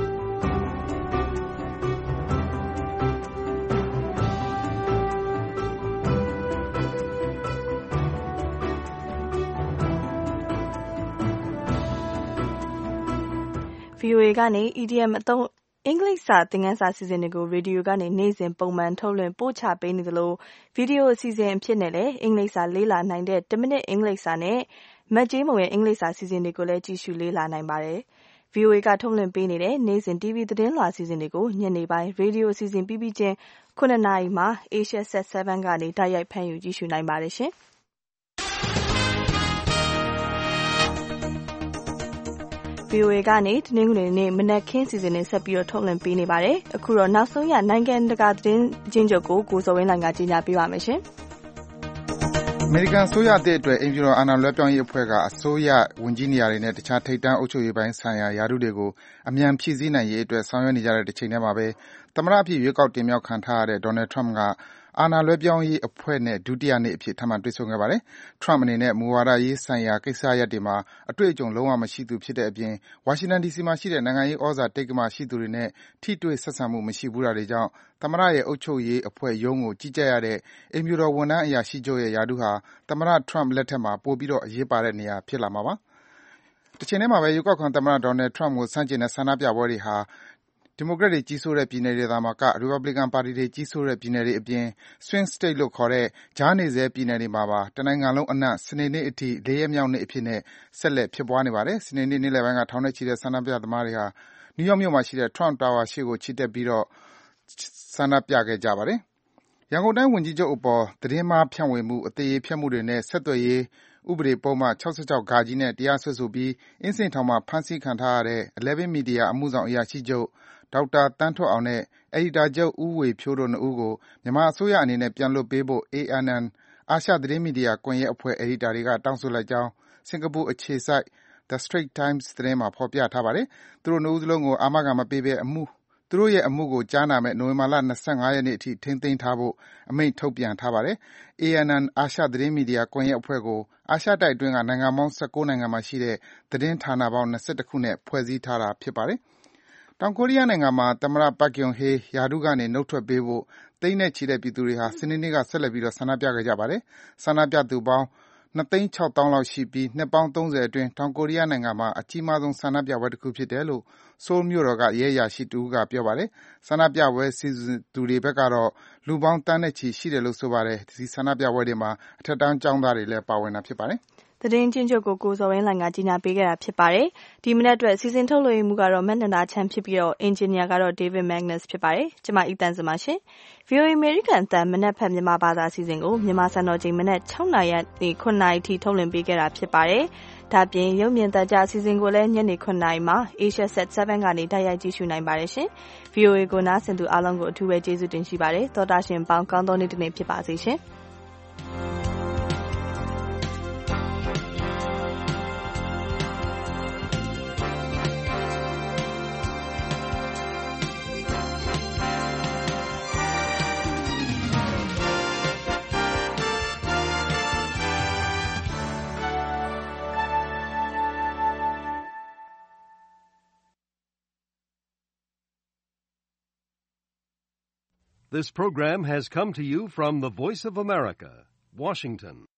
ဗီအိုအေကနေ အီဒီအမ် အသုံးအင်္ဂလိပ်စာသင်ခန်းစာအစီအစဉ်တွေကိုရေဒီယိုကနေနေ့စဉ်ပုံမှန်ထုတ်လွှင့်ပို့ချပေးနေသလိုဗီဒီယိုအစီအစဉ်အဖြစ်နဲ့လည်းအင်္ဂလိပ်စာလေ့လာနိုင်တဲ့one minuteအင်္ဂလိပ်စာနဲ့မတ်ကြေးမုံရဲ့အင်္ဂလိပ်စာအစီအစဉ်တွေကိုလည်းကြည့်ရှုလေ့လာနိုင်ပါတယ်။ ဗီအိုအေကထုတ်လွှင့်ပေးနေတဲ့နေ့စဉ် တီဗီ သတင်းလွှာအစီအစဉ်တွေကိုညနေပိုင်းရေဒီယိုအစီအစဉ်ပြီးပြီးချင်းnineနာရီမှာ Asia Set sevenကနေတိုက်ရိုက်ဖမ်းယူကြည့်ရှုနိုင်ပါတယ်ရှင်။ဗီအိုအေကနေတနင်္ဂနွေနေ့မနက်ခင်းစီစဉ်နဲ့ဆက်ပြီးတော့ထုတ်လွှင့်ပေးနေပါတယ်။အခုတော့နောက်ဆုံးရနိုင်ငံတကာသတင်းချင်းချုပ်ကိုကိုစောဝင်းလိုင်ကကြီးညာပေးပါမယ်ရှင်။အမေရိကန်အစိုးရအသစ်အတွက်အိမ်ဖြူတော်အာဏာလွှဲပြောင်းရေးအဖွဲ့ကအစိုးရဝန်ကြီးနေရာတွေနဲ့တခြားထိပ်တန်းအုပ်ချုပ်ရေးပိုင်းဆိုင်ရာယာရုတွေကိုအမြန်ဖြည့်ဆည်းနိုင်ရေးအတွက်ဆောင်ရွက်နေကြတဲ့တစ်ချိန်တည်းမှာပဲသမ္မတအဖြစ်ရွေးကောက်တင်မြှောက်ခံထားရတဲ့ Donald Trump ကအာဏာလွှဲပြောင်းရေးအဖွဲ့နဲ့ဒုတိယနေ့အဖြစ်ထပ်မံတွေ့ဆုံခဲ့ပါတယ်။ Trump အနေနဲ့မူဝါဒရေးဆိုင်ရာကိစ္စရပ်တွေမှာအတွေ့အကြုံလုံးဝမရှိသူဖြစ်တဲ့အပြင်ဝါရှင်တန်ဒီစီမှာရှိတဲ့နိုင်ငံရေးဩဇာတိက္ကမရှိသူတွေနဲ့ထိတွေ့ဆက်ဆံမှုမရှိဘူးတာတွေကြောင့်သမ္မတရဲ့အုပ်ချုပ်ရေးအဖွဲ့ရုံးကိုကြီးကြပ်ရတဲ့အိမ်ဖြူတော်ဝန်ထမ်းအရာရှိချုပ်ရဲ့ယာတုဟာသမ္မတ Trump လက်ထက်မှာပိုပြီးတော့အရေးပါတဲ့နေရာဖြစ်လာမှာပါ။တချိန်တည်းမှာပဲရွေးကောက်ခံသမ္မတ Donald Trump ကိုဆန့်ကျင်တဲ့ဆန္ဒပြပွဲတွေဟာဒီမိုကရက်တွေကြီးစိုးတဲ့ပြည်နယ်တွေသာမကရီပတ်ဘလီကန်ပါတီတွေကြီးစိုးတဲ့ပြည်နယ်တွေအပြင် Swing State လို့ခေါ်တဲ့ကြားနေဆဲပြည်နယ်တွေမှာပါတနိုင်ငံလုံးအနှံ့စနေနေ့အထိလေးရက်မြောက်နေ့အဖြစ်နဲ့ဆက်လက်ဖြစ်ပွားနေပါတယ်။စနေနေ့နေ့လယ်ပိုင်းကထောင်နဲ့ချီတဲ့ဆန္ဒပြသမားတွေဟာနယူးယောက်မြို့မှာရှိတဲ့ Trump Tower ရှေ့ကိုချီတက်ပြီးတော့ဆန္ဒပြခဲ့ကြပါတယ်။ရန်ကုန်တိုင်းဝန်ကြီးချုပ်အပေါ်သတင်းမှားဖြန့်ဝေမှုအသရေဖျက်မှုတွေနဲ့ဆက်သွယ်ရေးဥပဒေပုဒ်မsixty-six (ဂ) နဲ့တရားစွဲဆိုပြီးအင်းစိန်ထောင်မှာဖမ်းဆီးခံထားရတဲ့eleven Media အမှုဆောင်အရာရှိချုပ်ဒေါက်တာသန်းထွဋ်အောင်နဲ့အယ်ဒီတာချုပ်ဦးဝေဖြိုးတို့နှစ်ဦးကိုမြန်မာအစိုးရအနေနဲ့ပြန်လွှတ်ပေးဖို့ A N N အာရှသတင်းမီဒီယာကွန်ရက်အဖွဲ့အယ်ဒီတာတွေကတောင်းဆိုလိုက်ကြောင်းစင်ကာပူအခြေစိုက် The Straits Times သတင်းမှာဖော်ပြထားပါတယ်။သူတို့နှစ်ဦးစလုံးကိုအာမခံမပေးဘဲအမှုသူတို့ရဲ့အမှုကိုကြားနာမယ့်နိုဝင်ဘာလtwenty-fiveရက်နေ့အထိထိန်းသိမ်းထားဖို့အမိန့်ထုတ်ပြန်ထားပါတယ်။ A N N အာရှသတင်းမီဒီယာကွန်ရက်အဖွဲ့ကိုအာရှတိုက်အတွင်းကနိုင်ငံပေါင်းnineteenနိုင်ငံမှာရှိတဲ့သတင်းဌာနပေါင်းtwenty-twoခုနဲ့ဖွဲ့စည်းထားတာဖြစ်ပါတယ်။တောင်ကိုရီးယားနိုင်ငံမှာသမ္မတ Park Geun-hye ရာထူးကနေနုတ်ထွက်ပေးဖို့သိန်းနဲ့ချီတဲ့ပြည်သူတွေဟာစနေနေ့ကဆက်လက်ပြီးဆန္ဒပြခဲ့ကြပါတယ်။ဆန္ဒပြသူပေါင်းtwoသိန်းsixသောင်းလောက်ရှိပြီးနှစ်ပေါင်းthirtyအတွင်းတောင်ကိုရီးယားနိုင်ငံမှာအကြီးမားဆုံးဆန္ဒပြပွဲတစ်ခုဖြစ်တယ်လို့ဆိုးလ်မြို့တော်ကရဲအရာရှိတဦးကပြောပါတယ်။ဆန္ဒပြပွဲစီစဉ်သူတွေဘက်ကတော့လူပေါင်းသန်းနဲ့ချီရှိတယ်လို့ဆိုပါတယ်။ဒီဆန္ဒပြပွဲတွေမှာအထက်တန်းကျောင်းသားတွေလည်းပါဝင်တာဖြစ်ပါတယ်။သတင်းချင်းချုပ်ကိုကိုစော်ဝင်းလှိုင်ကကြီးညာပေးခဲ့တာဖြစ်ပါတယ်။ဒီမနက်အတွက်စီစဉ်ထုတ်လွှင့်မှုကတော့မက်နန္ဒာချမ်းဖြစ်ပြီးတော့အင်ဂျင်နီယာကတော့ David Magnus ဖြစ်ပါတယ်။ကျွန်မအီတန်စပါရှင် ဗွီအိုအေ American အသံမနက်ဖက်မြန်မာဘာသာအစီအစဉ်ကိုမြန်မာစံတော်ချိန်မနက်၆နာရီကနေ၇နာရီထိထုတ်လွှင့်ပေးခဲ့တာဖြစ်ပါတယ်။ဒါပြင်ရုပ်မြင်သံကြားအစီအစဉ်ကိုလည်းညနေ၇နာရီမှာ Asia Set 7ကနေတိုက်ရိုက်ကြည့်ရှုနိုင်ပါတယ်ရှင်။ ဗွီအိုအေကိုနားဆင်သူအားလုံးကိုအထူးပဲကျေးဇူးတင်ရှိပါတယ်။သောတာရှင်ပေါင်းကောင်းသောနေ့တစ်နေ့ဖြစ်ပါစေရှင်။ This program has come to you from the Voice of America, Washington.